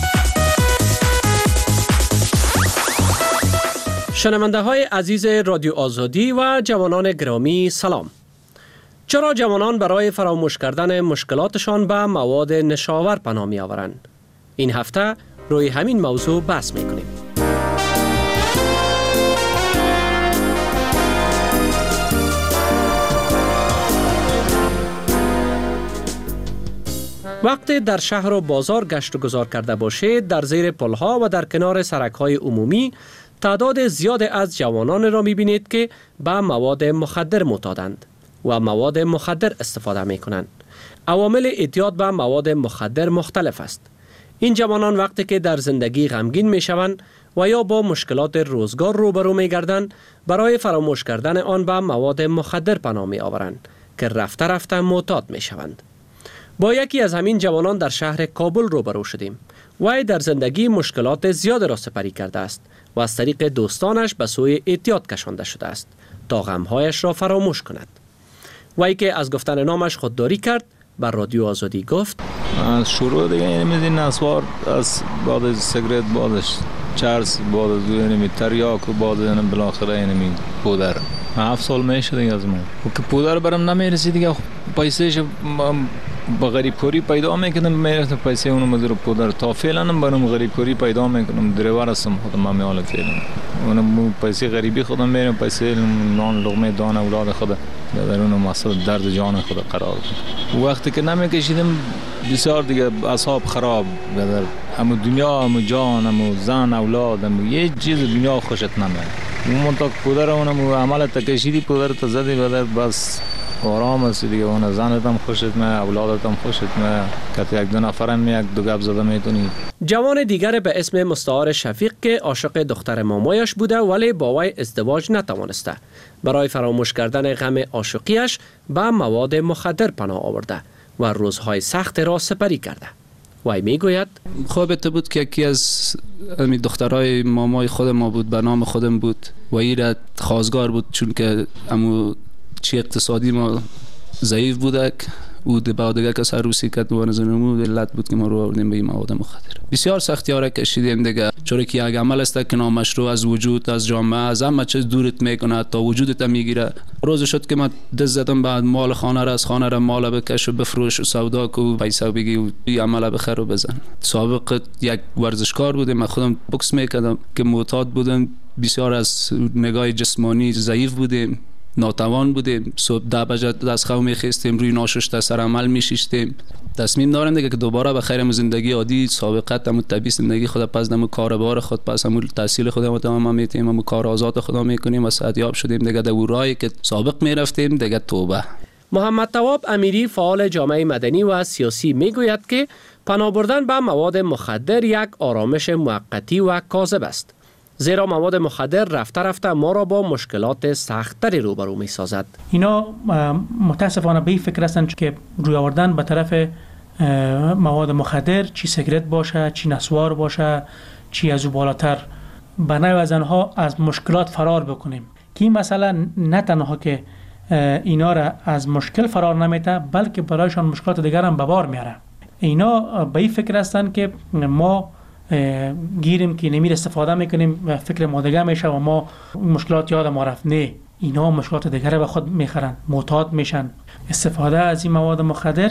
شنونده های عزیز رادیو آزادی و جوانان گرامی سلام. چرا جوانان برای فراموش کردن مشکلاتشان به مواد نشاور پناه می آورند؟ این هفته روی همین موضوع بحث می کنیم. وقتی در شهر و بازار گشت و گذار کرده باشید، در زیر پلها و در کنار سرک‌های عمومی تعداد زیاد از جوانان را می‌بینید که به مواد مخدر معتادند و مواد مخدر استفاده می‌کنند. عوامل اعتیاد به مواد مخدر مختلف است. این جوانان وقتی که در زندگی غمگین می‌شوند و یا با مشکلات روزگار روبرو می‌گردند، برای فراموش کردن آن به مواد مخدر پناه می‌آورند که رفته رفته معتاد می‌شوند. با یکی از همین جوانان در شهر کابل روبرو شدیم. وی در زندگی مشکلات زیاد را سپری کرده است و از طریق دوستانش به سوی اعتیاد کشانده شده است تا غمهایش را فراموش کند. وی که از گفتن نامش خودداری کرد، بر رادیو آزادی گفت: از شروع دیگه اینمی نسوار، از بعد سیگرت، بعدش چرس، بعد از اینمی تریاک و بعد اینم بالاخره اینمی پودر. هفت سال میشه دیگه از من که پودر برام نمیرسید دیگه، پیسهش با غریب کوری پیدا میکنم، میرسه پیسه اونو مدیر پودر. تا فعلا هم برام غریب کوری پیدا میکنم، دریور هستم خودم، من میال فعلا اونم پیسه غریبی خودم میرم، پیسه نان لقمه دان اولاد خود در اون مسئله درد جان خود قرار بود. وقتی که نمیکشیدم بسیار دیگه اصحاب خراب در همو دنیا، همو جان، همو زن، اولاد، همو یه چیز دنیا خوشت نمیاد. اون تا پودر اونم عمل تکشیدی پودر تا زدی بدر بس آرام است دیگه. اون زنت هم خوشت میاد، اولادت هم خوشت میاد، که یک دو نفرم میاد دو گپ زده میتونی. جوان دیگر به اسم مستعار شفیق که عاشق دختر مامایش بوده ولی با وی ازدواج نتوانسته، برای فراموش کردن غم عاشقیش به مواد مخدر پناه آورده و روزهای سخت را سپری کرده. وی میگوید: خوابت بود که یکی از امی دخترای مامای خود ما بود، به نام خودم بود و این را خواستگار بود، چون که امو چی اقتصادی ما ضعیف بودک او با دیگه کس روسی کت و نزنمو علت بود که ما رو آوردیم به این مواد مخدر. بسیار سختی ها را کشیدیم دیگه، چون که یک عمل است که نامشروع از وجود، از جامعه، از همه چیز دورت میکنه تا وجودت میگیره. روز شد که من دست زدم بعد مال خانه را از خانه را مال بکش و بفروش و سودا کو پیسه بگی و این عمل بخیر و بزن. سابق یک ورزشکار بودم، من خودم بوکس میکردم که معتاد بودم، بسیار از نگاه جسمانی ضعیف بودیم، ناتوان بودیم. صبح ده بجه دست خو میخیستیم، روی ناشسته سر عمل میشیشتیم. تصمیم دارم دیگه که دوباره به خیر زندگی عادی سابقت هم طبیعی زندگی خود پس دم کاربار خود پس هم تحصیل خودمون تمام میتیم، هم کار آزاد خدا میکنیم و صحتیاب شدیم دیگه. در راهی که سابق میرفتیم دیگه توبه. محمد تواب امیری فعال جامعه مدنی و سیاسی میگوید که پناه بردن به مواد مخدر یک آرامش موقتی و کاذب است، زیرا مواد مخدر رفته رفته ما را با مشکلات سخت‌تری روبرو می‌سازد. اینا متاسفانه به این فکر هستند که روی آوردن به طرف مواد مخدر، چی سیگرت باشه، چی نسوار باشه، چی از او بالاتر، به نوع از آنها از مشکلات فرار بکنیم. که این مسئله نه تنها که اینا را از مشکل فرار نمیته، بلکه برایشان مشکلات دیگر هم به بار میاره. اینا به این فکر هستند که ما گیریم که نمیر استفاده میکنیم، فکر ما دیگه میشه و ما مشکلات یاد ما رفت. نه، اینا مشکلات دیگر به خود میخرن، معتاد میشن. استفاده از این مواد مخدر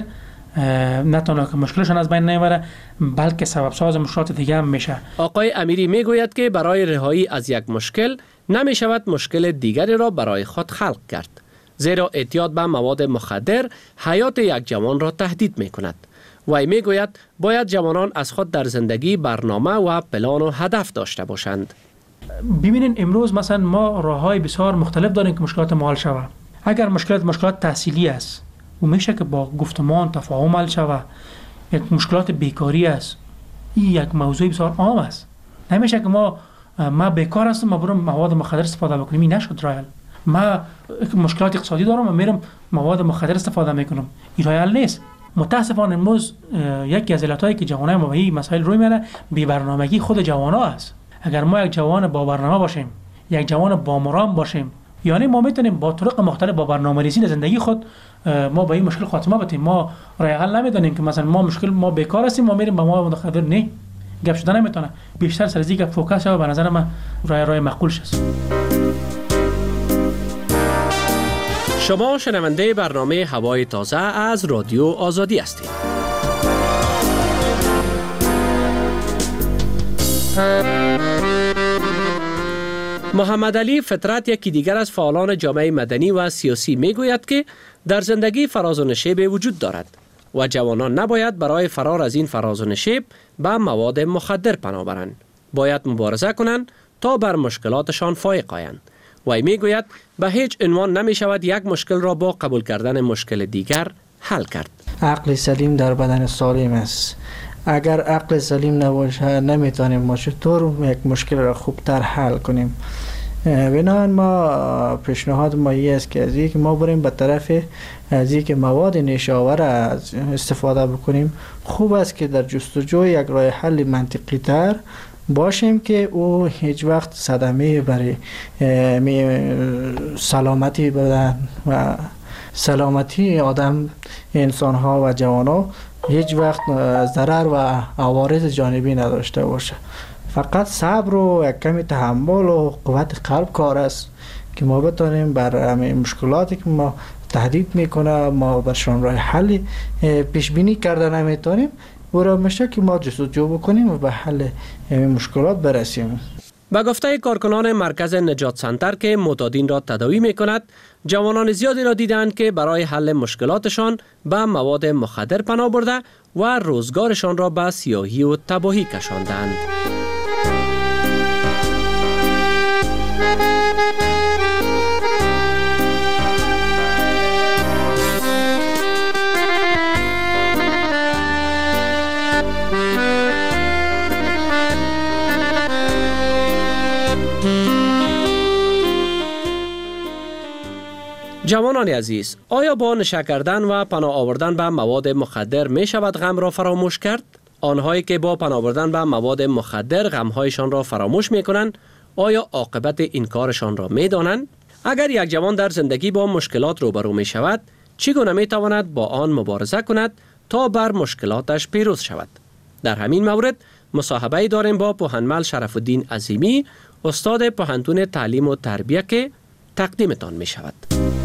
نه تنها که مشکلشان از بین نمیبره، بلکه سبب ساز مشکلات دیگه هم میشه. آقای امیری میگوید که برای رهایی از یک مشکل نمیشود مشکل دیگری را برای خود خلق کرد، زیرا اعتیاد به مواد مخدر حیات یک جوان را تهدید میکند. وی میگوید باید جوانان از خود در زندگی برنامه و پلان و هدف داشته باشند. ببینین امروز مثلا ما راههای بسیار مختلف داریم که مشکلات ما حل شود. اگر مشکلات مشکلات تحصیلی است و میشه که با گفتمان تفاهم حل شود. یک مشکلات بیکاری است، این یک موضوع بسیار عام است. نمیشه که ما ما بیکار هستم ما برم مواد مخدر استفاده بکنیم، این نشد رایل. ما مشکلات اقتصادی دارم و میرم مواد مخدر استفاده میکنم، این رایل نیست. متاسفانه امروز یکی از علتایی که جوانای ما به این مسائل روی میاره بی برنامگی خود جوانا است. اگر ما یک جوان با برنامه باشیم، یک جوان با مرام باشیم، یعنی ما میتونیم با طرق مختلف با برنامه‌ریزی زندگی خود ما به این مشکل خاتمه بدیم. ما راه حل نمیدونیم که مثلا ما مشکل ما بیکار هستیم ما میریم به ما مخدر، نه، گپ شدن نمیتونه. بیشتر سر از این فوکس شو، به نظر من راه راه معقول است. شما شنونده برنامه هوای تازه از رادیو آزادی هستید. محمد علی فطرت یکی دیگر از فعالان جامعه مدنی و سیاسی میگوید که در زندگی فراز و نشیب وجود دارد و جوانان نباید برای فرار از این فراز و نشیب به مواد مخدر پناه برند. باید مبارزه کنند تا بر مشکلاتشان فائق آیند. وی میگوید به هیچ عنوان نمی شود یک مشکل را با قبول کردن مشکل دیگر حل کرد. عقل سلیم در بدن سالم است. اگر عقل سلیم نباشه نمیتونیم ما چطور یک مشکل را خوبتر حل کنیم. بنابراین ما پیشنهاد ما این است که از اینکه ما بریم به طرف از اینکه مواد نشاور استفاده بکنیم، خوب است که در جستجوی یک راه حل منطقی تر باشیم که او هیچ وقت صدمه برای سلامتی بدن و سلامتی آدم، انسان ها و جوان ها هیچ وقت ضرر و عوارض جانبی نداشته باشه. فقط صبر و یک کمی تحمل و قوت قلب کار است که ما بتونیم بر همه مشکلاتی که ما تهدید میکنه ما برشان راه حل پیش بینی کرده نمیتونیم، برای میشه که ما جستجو بکنیم و به حل مشکلات برسیم. با گفته کارکنان مرکز نجات سنتر که معتادین را تداوی می کند، جوانان زیادی را دیدند که برای حل مشکلاتشان به مواد مخدر پناه برده و روزگارشان را به سیاهی و تباهی کشاندند. جوانان عزیز، آیا با نشه کردن و پناه آوردن به مواد مخدر می شود غم را فراموش کرد؟ آنهایی که با پناه آوردن به مواد مخدر غمهایشان را فراموش می کنند، آیا عاقبت این کارشان را می دانند؟ اگر یک جوان در زندگی با مشکلات روبرو می شود، چگونه می تواند با آن مبارزه کند تا بر مشکلاتش پیروز شود. در همین مورد مصاحبه داریم با پوهنمل شرف الدین عظیمی، استاد پوهنتون تعلیم و تربیه که تقدیمتان می شود.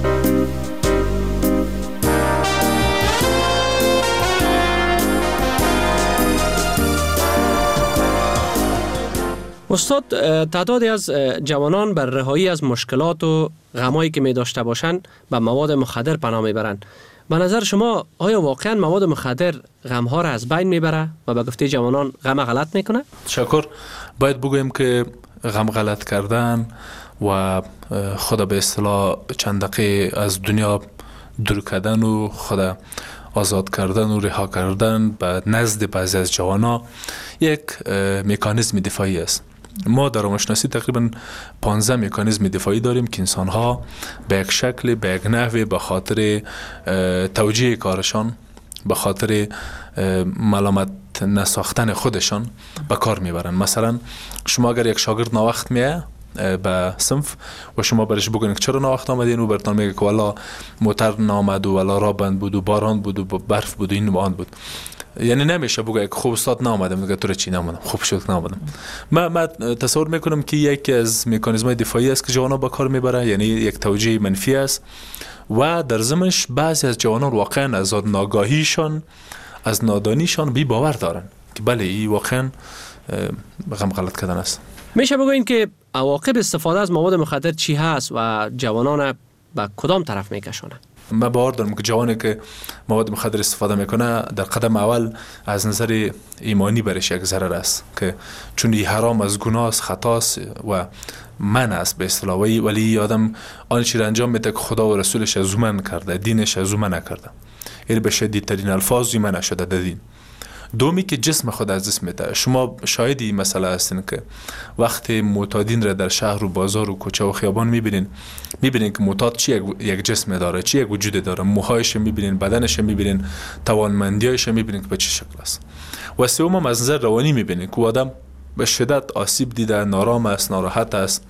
استاد، تعدادی از جوانان بر رهایی از مشکلات و غمایی که می داشته باشند به مواد مخدر پناه میبرند. به نظر شما آیا واقعا مواد مخدر غمها را از بین میبره و به گفته جوانان غم غلط میکنه؟ شکر. باید بگویم که غم غلط کردن و خود به اصطلاح چند دقیقه از دنیا دور کردن و خود آزاد کردن و رها کردن به نزد بعضی از جوانا یک مکانیزم دفاعی است. ما در روانشناسی تقریبا پانزده مکانیزم دفاعی داریم که انسان‌ها به یک شکل، به یک نحوی به خاطر توجیه کارشان، به خاطر ملامت نساختن خودشان به کار میبرن. مثلا شما اگر یک شاگرد ناوقت میه به صنف و شما برش بگوین که چرا ناوقت آمدین، و برتان میگه که والا موتر نامد و والا را بند بود و باران بود و برف بود و این و آن بود. یعنی نمیشه بگه که خوب استاد نامدم، میگه تو را چی نامدم، خوب شد نامدم. من ما تصور میکنم که یکی از مکانیزم‌های دفاعی است که جوانا با کار میبره، یعنی یک توجیه منفی است و در ضمنش بعضی از جوانان واقعا از ناگاهیشان، از نادانیشان بی باور دارن که بله این واقعا غم غلط کردن است. میشه بگوین که عواقب استفاده از مواد مخدر چی هست و جوانان به کدام طرف میکشونه؟ من باور دارم که جوانی که مواد مخدر استفاده میکنه در قدم اول از نظر ایمانی برش یک ضرر است، که چون این حرام از گناه است، خطا است و من است به اصطلاح، ولی آدم آن چیز انجام میده که خدا و رسولش از من کرده، دینش از من نکرده، یعنی به شدیدترین الفاظ من نشده در دین. دومی که جسم خود از دست میده. شما شاهدی این مسئله هستین که وقتی معتادین را در شهر و بازار و کوچه و خیابان میبینین، میبینین که معتاد چی یک جسم داره، چی یک وجود داره، موهایش میبینین، بدنش میبینین، توانمندیایش میبینین که به چه شکل است. و سوم از نظر روانی میبینین که آدم به شدت آسیب دیده، نارام است، ناراحت است،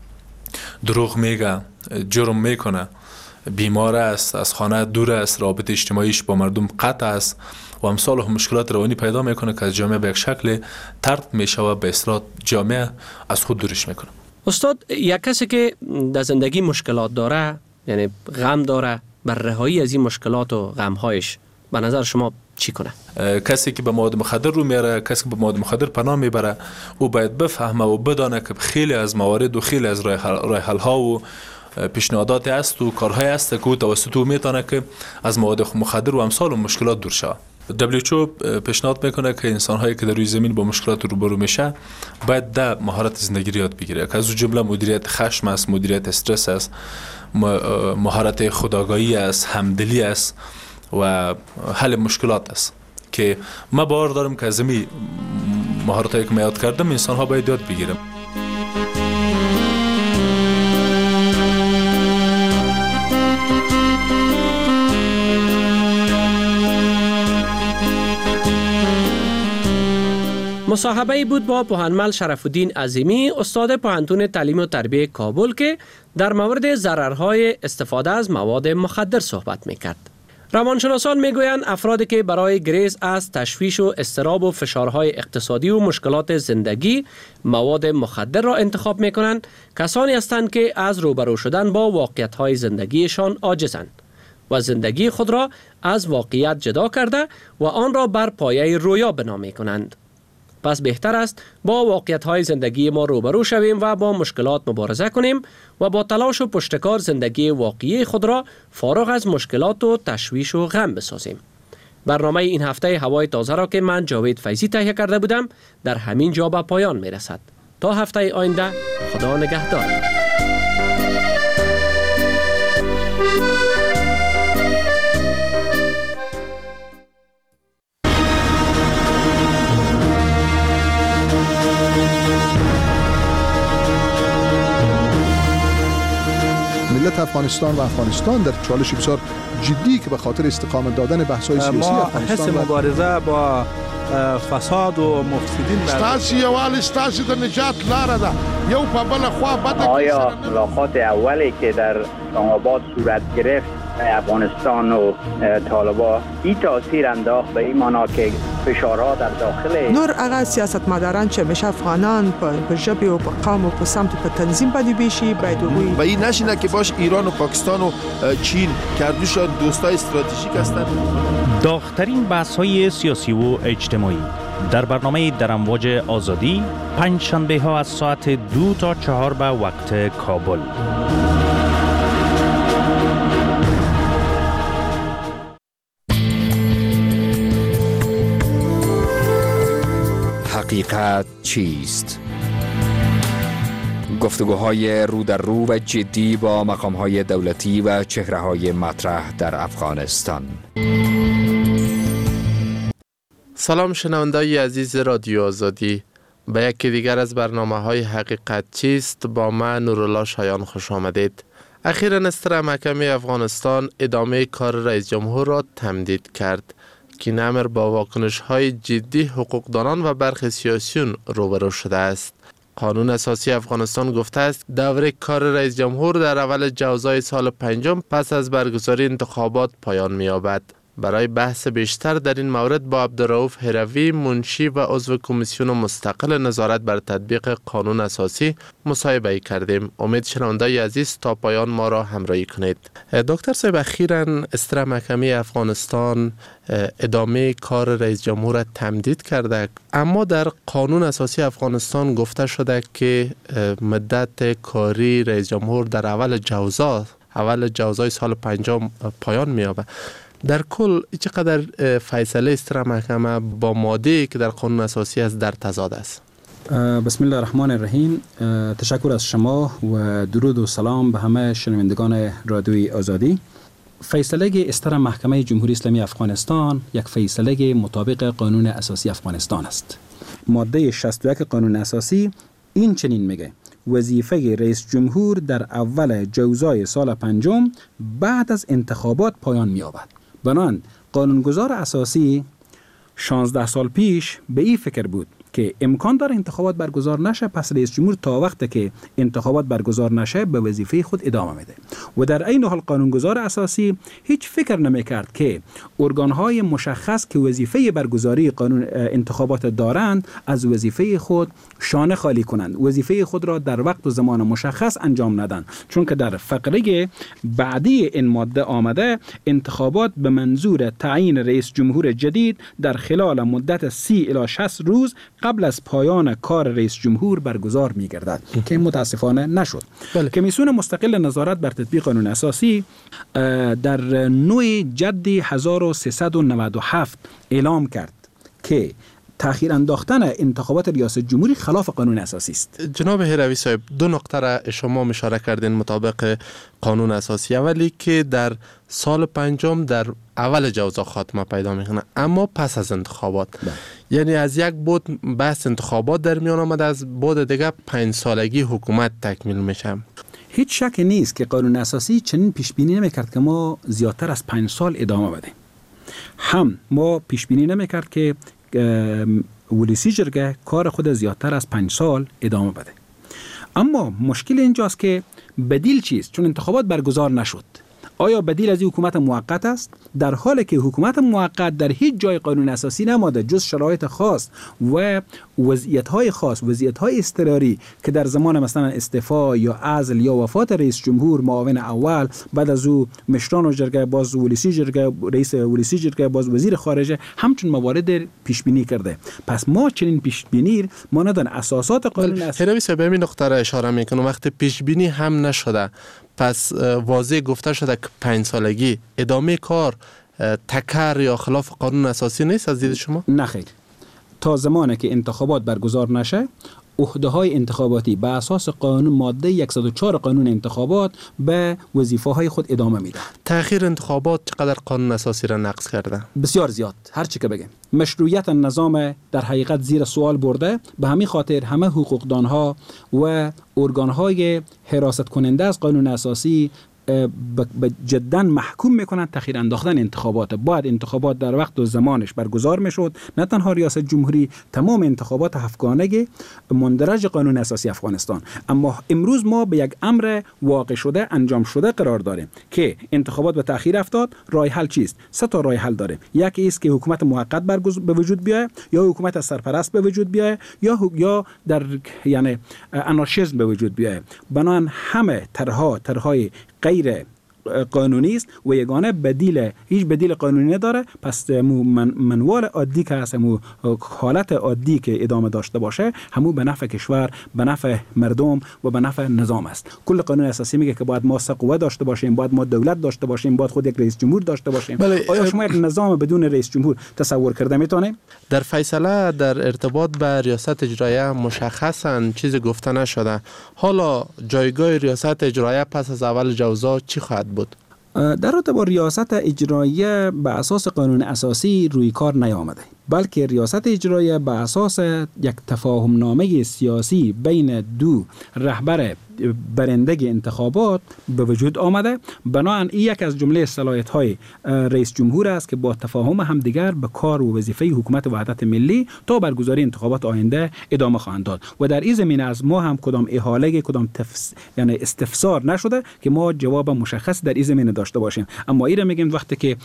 دروغ میگه، جرم میکنه، بیمار است، از خانه دور است، رابطه اجتماعیش با مردم قطع است و امثال مشکلات روانی پیدا میکنه که از جامعه به یک شکل طرد میشه و به اصطلاح جامعه از خود دورش میکنه. استاد، یک کسی که در زندگی مشکلات داره، یعنی غم داره، بر رهایی از این مشکلات و غمهایش به نظر شما چی کنه؟ کسی که به مواد مخدر رو میاره، کسی که به مواد مخدر پناه میبره، او باید بفهمه و بدانه که خیلی از موارد و خیلی از راه حل ها و پیشنهادات است و کارهای است که او توسط او میتونه که از مواد مخدر و امثال و مشکلات دور شود. دبلیو اچ او پیشنهاد میکنه که انسان هایی که در روی زمین با مشکلات روبرو میشه باید ده مهارت زندگی یاد بگیره، که از اون جمله مدیریت خشم است، مدیریت استرس است، مهارت خودآگاهی است، همدلی است و حل مشکلات است، که ما باور دارم که از این مهارت هایی که من یاد کردم انسان ها باید یاد بگیرم. مصاحبه بود با پوهنمل شرف الدین عظیمی، استاد پوهنتون تعلیم و تربیه کابل، که در مورد ضررهای استفاده از مواد مخدر صحبت میکرد. روانشناسان میگویند افرادی که برای گریز از تشویش و اضطراب و فشارهای اقتصادی و مشکلات زندگی مواد مخدر را انتخاب میکنند، کسانی هستند که از روبرو شدن با واقعیت‌های زندگیشان عاجزند و زندگی خود را از واقعیت جدا کرده و آن را بر پایه رویا بنا میکنند. پس بهتر است با واقعیت‌های زندگی ما روبرو شویم و با مشکلات مبارزه کنیم و با تلاش و پشتکار زندگی واقعی خود را فارغ از مشکلات و تشویش و غم بسازیم. برنامه این هفته هوای تازه را که من جاوید فیضی تهیه کرده بودم در همین جا به پایان میرسد. تا هفته آینده، خدا نگهدار. ملت افغانستان و افغانستان در چالش بسیار جدی که به خاطر استقامت دادن بحث‌های سیاسی افغانستان ما حس مبارزه با فساد و مفسدین ستاسي یوال ستاسي د نجات لاره ده یو په بل خوا بده. آیا ملاقات اولی که در اسلام آباد صورت گرفت افغانستان و طالبان این تاثیر انداخت به این معنا که فشارها در داخل نور هغه سیاستمداران چې همیشه افغانان په ژبې او په قوم او په سمت په تنظیم باندې بیشي باید وګوري و این نشینه که باش ایران و پاکستان و چین کردوش دوستای استراتژیک هستند. داغ‌ترین بحث‌های سیاسی و اجتماعی در برنامه در امواج آزادی پنج شنبه ها از ساعت دو تا چهار به وقت کابل. حقیقت چیست؟ گفتگوهای رو در رو و جدی با مقام‌های دولتی و چهره‌های مطرح در افغانستان. سلام شنونده‌های عزیز رادیو آزادی، به یکی دیگر از برنامه‌های حقیقت چیست با من نورالله شایان خوش آمدید. اخیراً استر محکمه افغانستان ادامه کار رئیس جمهور را تمدید کرد که این امر با واکنش‌های جدی حقوقدانان و برخی سیاسیون روبرو شده است. قانون اساسی افغانستان گفته است دوره کار رئیس جمهور در اول جوزای سال پنجم پس از برگزاری انتخابات پایان می‌یابد. برای بحث بیشتر در این مورد با عبدالرؤوف هروی، منشی و عضو کمیسیون مستقل نظارت بر تطبیق قانون اساسی مصاحبه کردیم. امید شنونده‌های عزیز تا پایان ما را همراهی کنید. دکتر صاحب، اخیراً استر محکمه افغانستان ادامه کار رئیس جمهور تمدید کرده، اما در قانون اساسی افغانستان گفته شده که مدت کاری رئیس جمهور در اول جوزا اول جوزای سال پنجم پایان می‌یابد. در کل چقدر فیصله استر محکمه با ماده‌ای که در قانون اساسی است در تضاد است؟ بسم الله الرحمن الرحیم. تشکر از شما و درود و سلام به همه شنوندگان رادیوی آزادی. فیصله استر محکمه جمهوری اسلامی افغانستان یک فیصله مطابق قانون اساسی افغانستان است. ماده شصت و یک قانون اساسی این چنین میگه: وظیفه رئیس جمهور در اول جوزای سال پنجم بعد از انتخابات پایان می‌یابد. بنابراین قانونگذار اساسی شانزده سال پیش به این فکر بود که امکان داره انتخابات برگزار نشه، پس رئیس جمهور تا وقتی که انتخابات برگزار نشه به وظیفه خود ادامه میده. و در عین حال قانونگذار اساسی هیچ فکر نمیکرد که ارگانهای مشخص که وظیفه برگزاری قانون انتخابات دارند از وظیفه خود شانه خالی کنند، وظیفه خود را در وقت و زمان مشخص انجام ندن، چون که در فقره بعدی این ماده آمده انتخابات به منظور تعیین رئیس جمهور جدید در خلال مدت سی الی شصت روز قبل از پایان کار رئیس جمهور برگزار می گردد که متاسفانه نشد. بله. کمیسیون مستقل نظارت بر تطبیق قانون اساسی در نوع جدی هزار و سیصد و نود و هفت اعلام کرد که تأخیر انداختن انتخابات ریاست جمهوری خلاف قانون اساسی است. جناب هروی صاحب، دو نکته را شما اشاره کردین مطابق قانون اساسی. اولی که در سال پنجم در اول جوزا خاتمه پیدا میکنه، اما پس از انتخابات ده. یعنی از یک بود بحث انتخابات در میان آمد، از بود دیگه پنج سالگی حکومت تکمیل میشه. هیچ شک نیست که قانون اساسی چنین پیش بینی نمیکرد که ما زیادتر از پنج سال ادامه بدیم. هم ما پیش بینی نمیکرد که ولسی جرگه کار خود زیادتر از پنج سال ادامه بده. اما مشکل اینجاست که بدیل چیست؟ چون انتخابات برگزار نشد. آیا بدیل از این حکومت موقت است؟ در حالی که حکومت موقت در هیچ جای قانون اساسی نماده جز شرایط خاص و وضعیت‌های خاص، وضعیت‌های اضطراری که در زمان مثلا استعفا یا عزل یا وفات رئیس جمهور، معاون اول، بعد از او مشران جرگه، باز ولسی جرگه، رئیس ولسی جرگه، باز وزیر خارجه، همچون موارد پیش بینی کرده. پس ما چنین پیش بینی ما ندان اساسات قانون اساسی. هروی صاحب، همین نقطه را اشاره میکنم. وقتی پیش بینی هم نشده، پس واضح گفته شده که پنج سالگی ادامه کار تکرار یا خلاف قانون اساسی نیست از دید شما؟ نه خیر. تا زمانی که انتخابات برگزار نشه، عهده‌های انتخاباتی به اساس قانون ماده صد و چهار قانون انتخابات به وظیفه‌های خود ادامه میده. تأخیر انتخابات چقدر قانون اساسی را نقض کرده؟ بسیار زیاد. هر چی که بگم مشروعیت نظام در حقیقت زیر سوال برده. به همین خاطر همه حقوقدانها و ارگان‌های حراست کننده از قانون اساسی به جدا محکوم میکنند تأخیر انداختن انتخابات. باید انتخابات در وقت و زمانش برگزار میشد. نه تنها ریاست جمهوری، تمام انتخابات هفتگانه مندرج قانون اساسی افغانستان. اما امروز ما به یک امر واقع شده، انجام شده قرار داریم که انتخابات به تأخیر افتاد. راه حل چیست؟ سه تا راه حل داریم. یکی است که حکومت موقت به وجود بیاید، یا حکومت سرپرست به وجود بیاید، یا یا در یعنی انارشیسم به وجود بیاید. بنابراین همه طرح‌ها طرح‌های غیر قانونی است و یگانه بدیل، هیچ بدیل قانونی نداره. پس مو من منوال عادی که هست، مو حالت عادی که ادامه داشته باشه، همو به نفع کشور، به نفع مردم و به نفع نظام است. کل قانون اساسی میگه که باید ما قوه داشته باشیم، باید ما دولت داشته باشیم، باید خود یک رئیس جمهور داشته باشیم. بله. آیا شما یک نظام بدون رئیس جمهور تصور کرده میتونید؟ در فیصله در ارتباط به ریاست اجراییه مشخصا چیزی گفته نشده. حالا جایگاه ریاست اجراییه پس از اول جوزا چی خواهد بود؟ در رابطه با ریاست اجراییه به اساس قانون اساسی روی کار نیامده، بلکه ریاست اجراییه به اساس یک تفاهم نامه سیاسی بین دو رهبر برنده انتخابات به وجود آمده. بنابراین این یک از جمله صلاحیت های رئیس جمهور است که با تفاهم همدیگر به کار و وظیفه حکومت وحدت ملی تا برگزاری انتخابات آینده ادامه خواهند داد. و در این زمینه از ما هم کدام احاله، کدام تفس... یعنی استفسار نشده که ما جواب مشخص در این زمینه داشته باشیم. اما این را میگیم وقتی که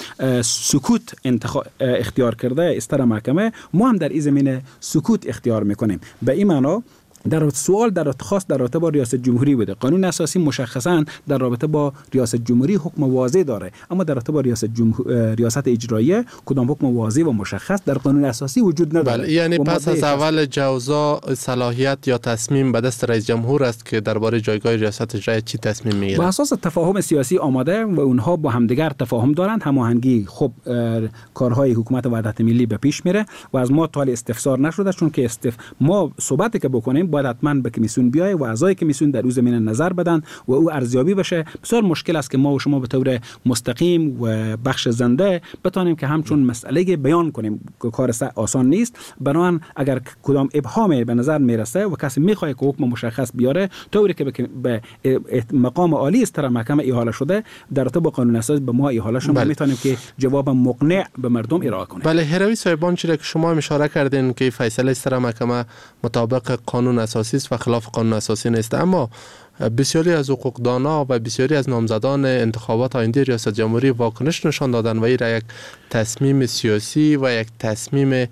سکوت انتخاب اختیار کرده استر محکمه، ما هم در این زمینه سکوت اختیار میکنیم. به این معنا در سوال در خاص در رابطه با ریاست جمهوری بوده. قانون اساسی مشخصا در رابطه با ریاست جمهوری حکم واضح داره، اما در رابطه با ریاست جمهور... ریاست اجراییه کدام حکم واضح و مشخص در قانون اساسی وجود نداره. بله، یعنی پس از اول جوزا صلاحیت یا تصمیم به دست رئیس جمهور است که درباره جایگاه ریاست اجراییه چی تصمیم میگیره. با اساس تفاهم سیاسی آماده و اونها با همدیگر تفاهم دارند، هماهنگی خب کارهای حکومت وحدت ملی به پیش میره و از ما تا استفسار نشده، چون که استف ما صحبتی که بکنیم باید حتما به کمیسیون بیای و اعضای کمیسیون در اون زمینه نظر بدن و او ارزیابی بشه. بسیار مشکل است که ما و شما به طور مستقیم و بخش زنده بتونیم که همچون مسئله بیان کنیم، کار آسان نیست. بنابراین اگر کدام ابهام به نظر میرسه و کسی میخواد که حکم مشخص بیاره، طوری که به مقام عالی استر محکمه احاله شده، در رابطه با قانون اساسی به ما احاله شده، بله. میتونیم که جواب مقنع به مردم ارائه کنیم. بله، هروی صاحبان، چیزی که شما اشاره کردین که فیصله استر محکمه مطابق قانون اساسی و خلاف قانون اساسی نیست، اما بسیاری از حقوقدانا و بسیاری از نامزدان انتخابات آینده ریاست جمهوری واکنش نشان دادن و این را یک تصمیم سیاسی و یک تصمیم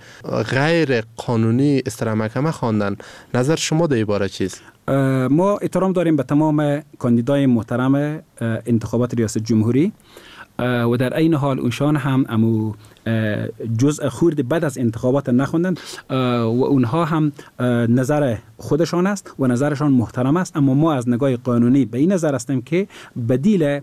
غیر قانونی استر محکمه خواندن. نظر شما در این باره چیست؟ ما احترام داریم به تمام کاندیدای محترم انتخابات ریاست جمهوری و در این حال اونشان هم امو جزء خورد بعد از انتخابات نخوندن و اونها هم نظر خودشان است و نظرشان محترم است. اما ما از نگاه قانونی به این نظر هستیم که بدیل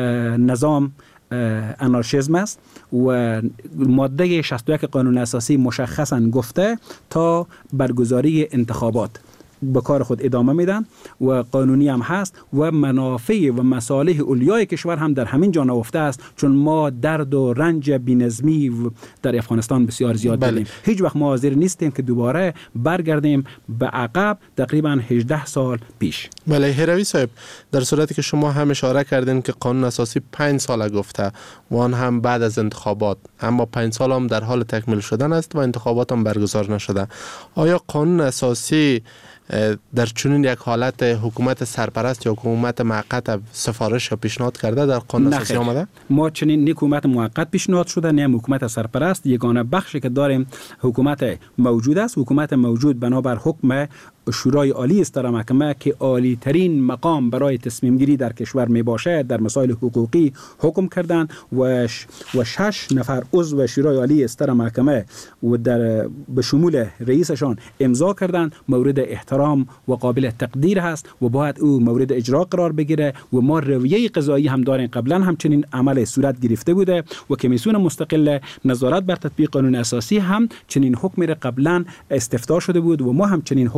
نظام انارشیسم است و ماده شصت و یک قانون اساسی مشخصا گفته تا برگزاری انتخابات به کار خود ادامه میدن و قانونی هم هست و منافع و مصالح اولیای کشور هم در همین جا نهفته است، چون ما درد و رنج بی‌نظمی در افغانستان بسیار زیاد بله. دیدیم. هیچ وقت ما حاضر نیستیم که دوباره برگردیم به عقب تقریبا هجده سال پیش. بله هروی صاحب، در صورتی که شما هم اشاره کردین که قانون اساسی پنج سال گفته و آن هم بعد از انتخابات، اما پنج سال هم در حال تکمیل شدن است و انتخابات هم برگزار نشده، آیا قانون اساسی در چنین یک حالت حکومت سرپرست یا حکومت موقت سفارش یا پیشنهاد کرده در قانون اساسی آمده؟ ما چنین حکومت موقت پیشنهاد شده، نه حکومت سرپرست. یگانه بخشی که داریم حکومت موجود است. حکومت موجود بنابر حکم شورای عالی استر محکمه که عالی ترین مقام برای تصمیم گیری در کشور می باشه در مسائل حقوقی حکم کردن و و شش نفر عضو شورای عالی استر محکمه و در به شمول رئیسشان امضا کردن. مورد احترام و قابل تقدیر هست و باید او مورد اجرا قرار بگیره و ما رویه قضایی هم داریم. قبلا هم چنین عمل صورت گرفته بوده و کمیسیون مستقل نظارت بر تطبیق قانون اساسی هم چنین حکم را قبلا استفتاء شده بود و ما هم چنین حکم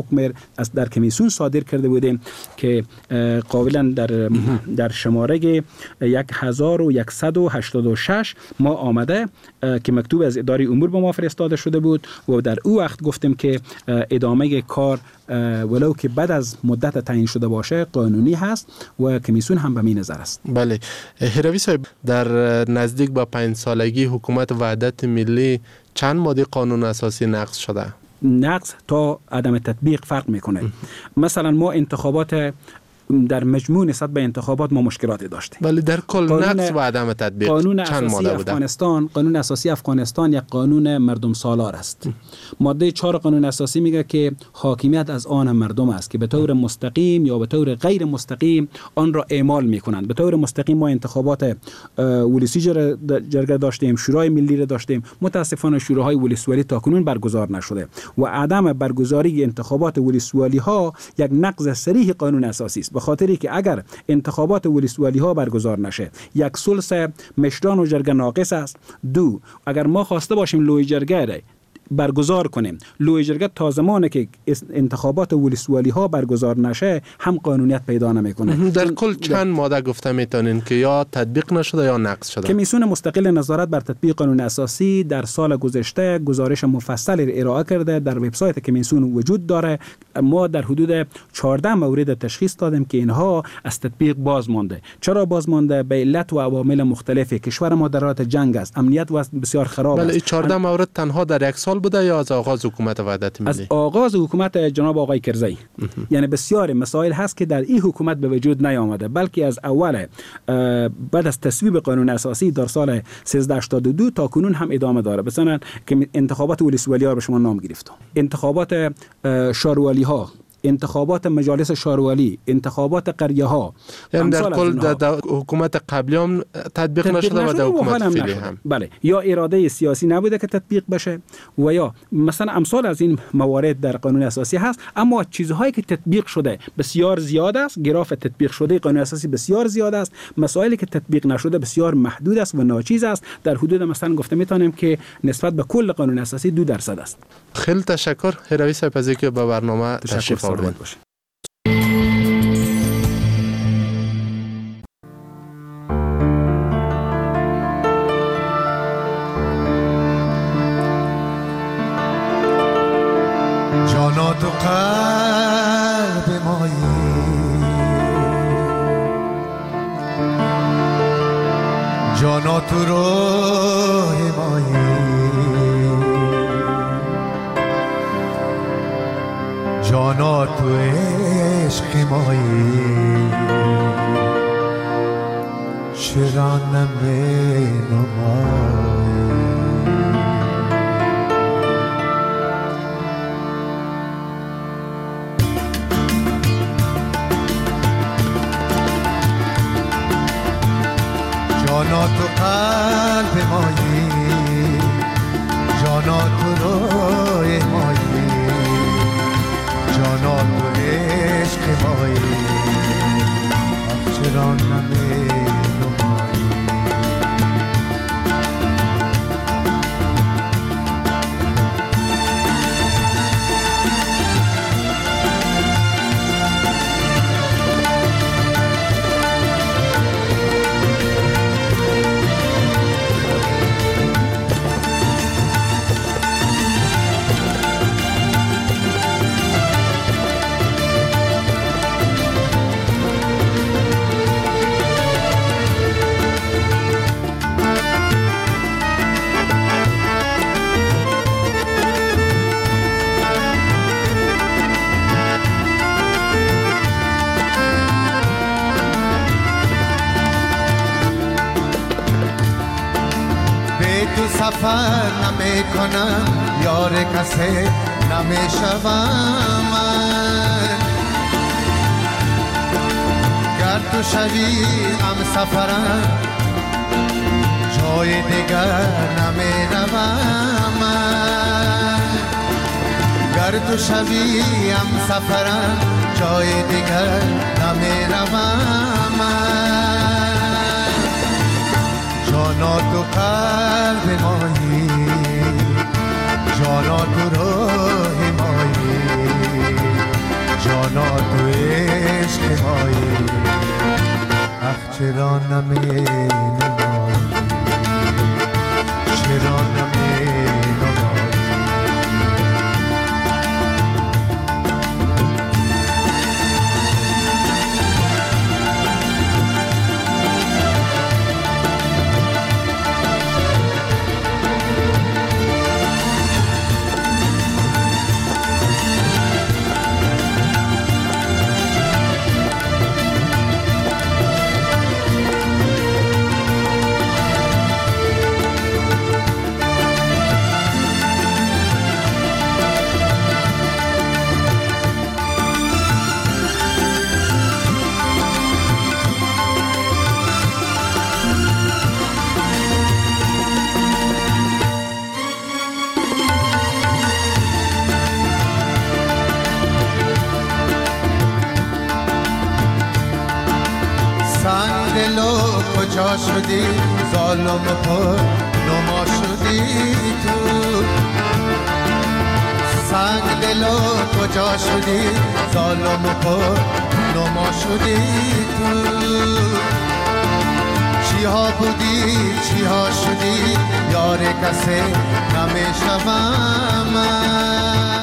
از در کمیسیون صادر کرده بودیم که قابلا در در شماره هزار و صد و هشتاد و شش ما آمده که مکتوب از اداره امور به ما فرستاده شده بود و در او وقت گفتیم که ادامه کار ولو که بعد از مدت تعیین شده باشه قانونی هست و کمیسیون هم به می نظر است. بله هروی صاحب، در نزدیک به پنج سالگی حکومت وحدت ملی چند ماده قانون اساسی نقض شده؟ نقض تا عدم تطبیق فرق میکنه. مثلا ما انتخابات در مجموع نسبت به انتخابات ما مشکلاتی داشتیم، ولی در کل نقض و عدم تطبیق قانون چند اساسی ماده بوده؟ افغانستان قانون اساسی افغانستان یک قانون مردم سالار است. ماده چهار قانون اساسی میگه که حاکمیت از آن مردم است که به طور مستقیم یا به طور غیر مستقیم آن را اعمال میکنند. به طور مستقیم ما انتخابات ولسی جرگه داشتیم، شورای ملی را داشتیم. متاسفانه شوراهای ولسوالی تاکنون برگزار نشده و عدم برگزاری انتخابات ولسوالی ها یک نقض صریح قانون اساسی است، به خاطری که اگر انتخابات ولسوالی ها برگزار نشه یک ثلث مشران و جرگه ناقص است. دو، اگر ما خواسته باشیم لوی جرگه برگزار کنیم، لوی جرگه تا زمانی که انتخابات ولسوالی ها برگزار نشه هم قانونیت پیدا نمیکنه. در کل چند ماده گفته میتونین که یا تطبیق نشده یا نقض شده؟ کمیسیون مستقل نظارت بر تطبیق قانون اساسی در سال گذشته گزارش مفصل ارائه کرده، در وبسایت کمیسیون وجود داره. ما در حدود چهارده مورد تشخیص دادیم که اینها از تطبیق باز مانده. چرا باز مانده؟ به علت و عوامل مختلفی. کشور ما در حالت جنگ است، امنیت و بسیار خراب است. بله چهارده مورد تنها در یک سال بوده یا از آغاز حکومت وحدت ملی؟ از آغاز حکومت جناب آقای کرزی. یعنی بسیار مسائل هست که در این حکومت به وجود نیامده، بلکه از اول بعد از تصویب قانون اساسی در سال سیزده هشتاد و دو تا کنون هم ادامه داره. مثلا که انتخابات ولسوالی ها به شما نام گرفتم، انتخابات شاروالی ها، انتخابات مجالس شاروالی، انتخابات قریه ها، یعنی در کل در حکومت قبلی هم تطبیق نشده و در حکومت فعلی هم. بله، یا اراده سیاسی نبوده که تطبیق بشه و یا مثلا امثال از این موارد در قانون اساسی هست، اما چیزهایی که تطبیق شده بسیار زیاد است. گراف تطبیق شده قانون اساسی بسیار زیاد است، مسائلی که تطبیق نشده بسیار محدود است و ناچیز است. در حدود مثلا گفته میتونیم که نسبت به کل قانون اساسی دو درصد است. خیلی تشکر هروی صاحب از اینکه به برنامه تشریف آوردید. جانا تو قلب مایی، جانا تو روح مایی، جانا تو عشق مایی، چرا نمی نمایی. جانا تو قلب مایی، جانا تو روح مایی، جانا تو عشق مایی، چرا نمی نمایی. سفر نمی کنم، یار کسی نمی شوم من. گر تو شوی هم سفرم، جای دیگر نمی روم من. گر تو شوی هم سفرم، جای دیگر نمی روم من. جانا تو قلب مایی، جانا تو روح مایی، جانا تو عشق مایی اخ چرا نمی نمایی چرا نمی نمایی کجا شدی ظالم پر نما شدی تو سنگ دلو کجا شدی ظالم پر نما شدی تو چی ها بودی چی ها شدی یار کسی نمیشوم من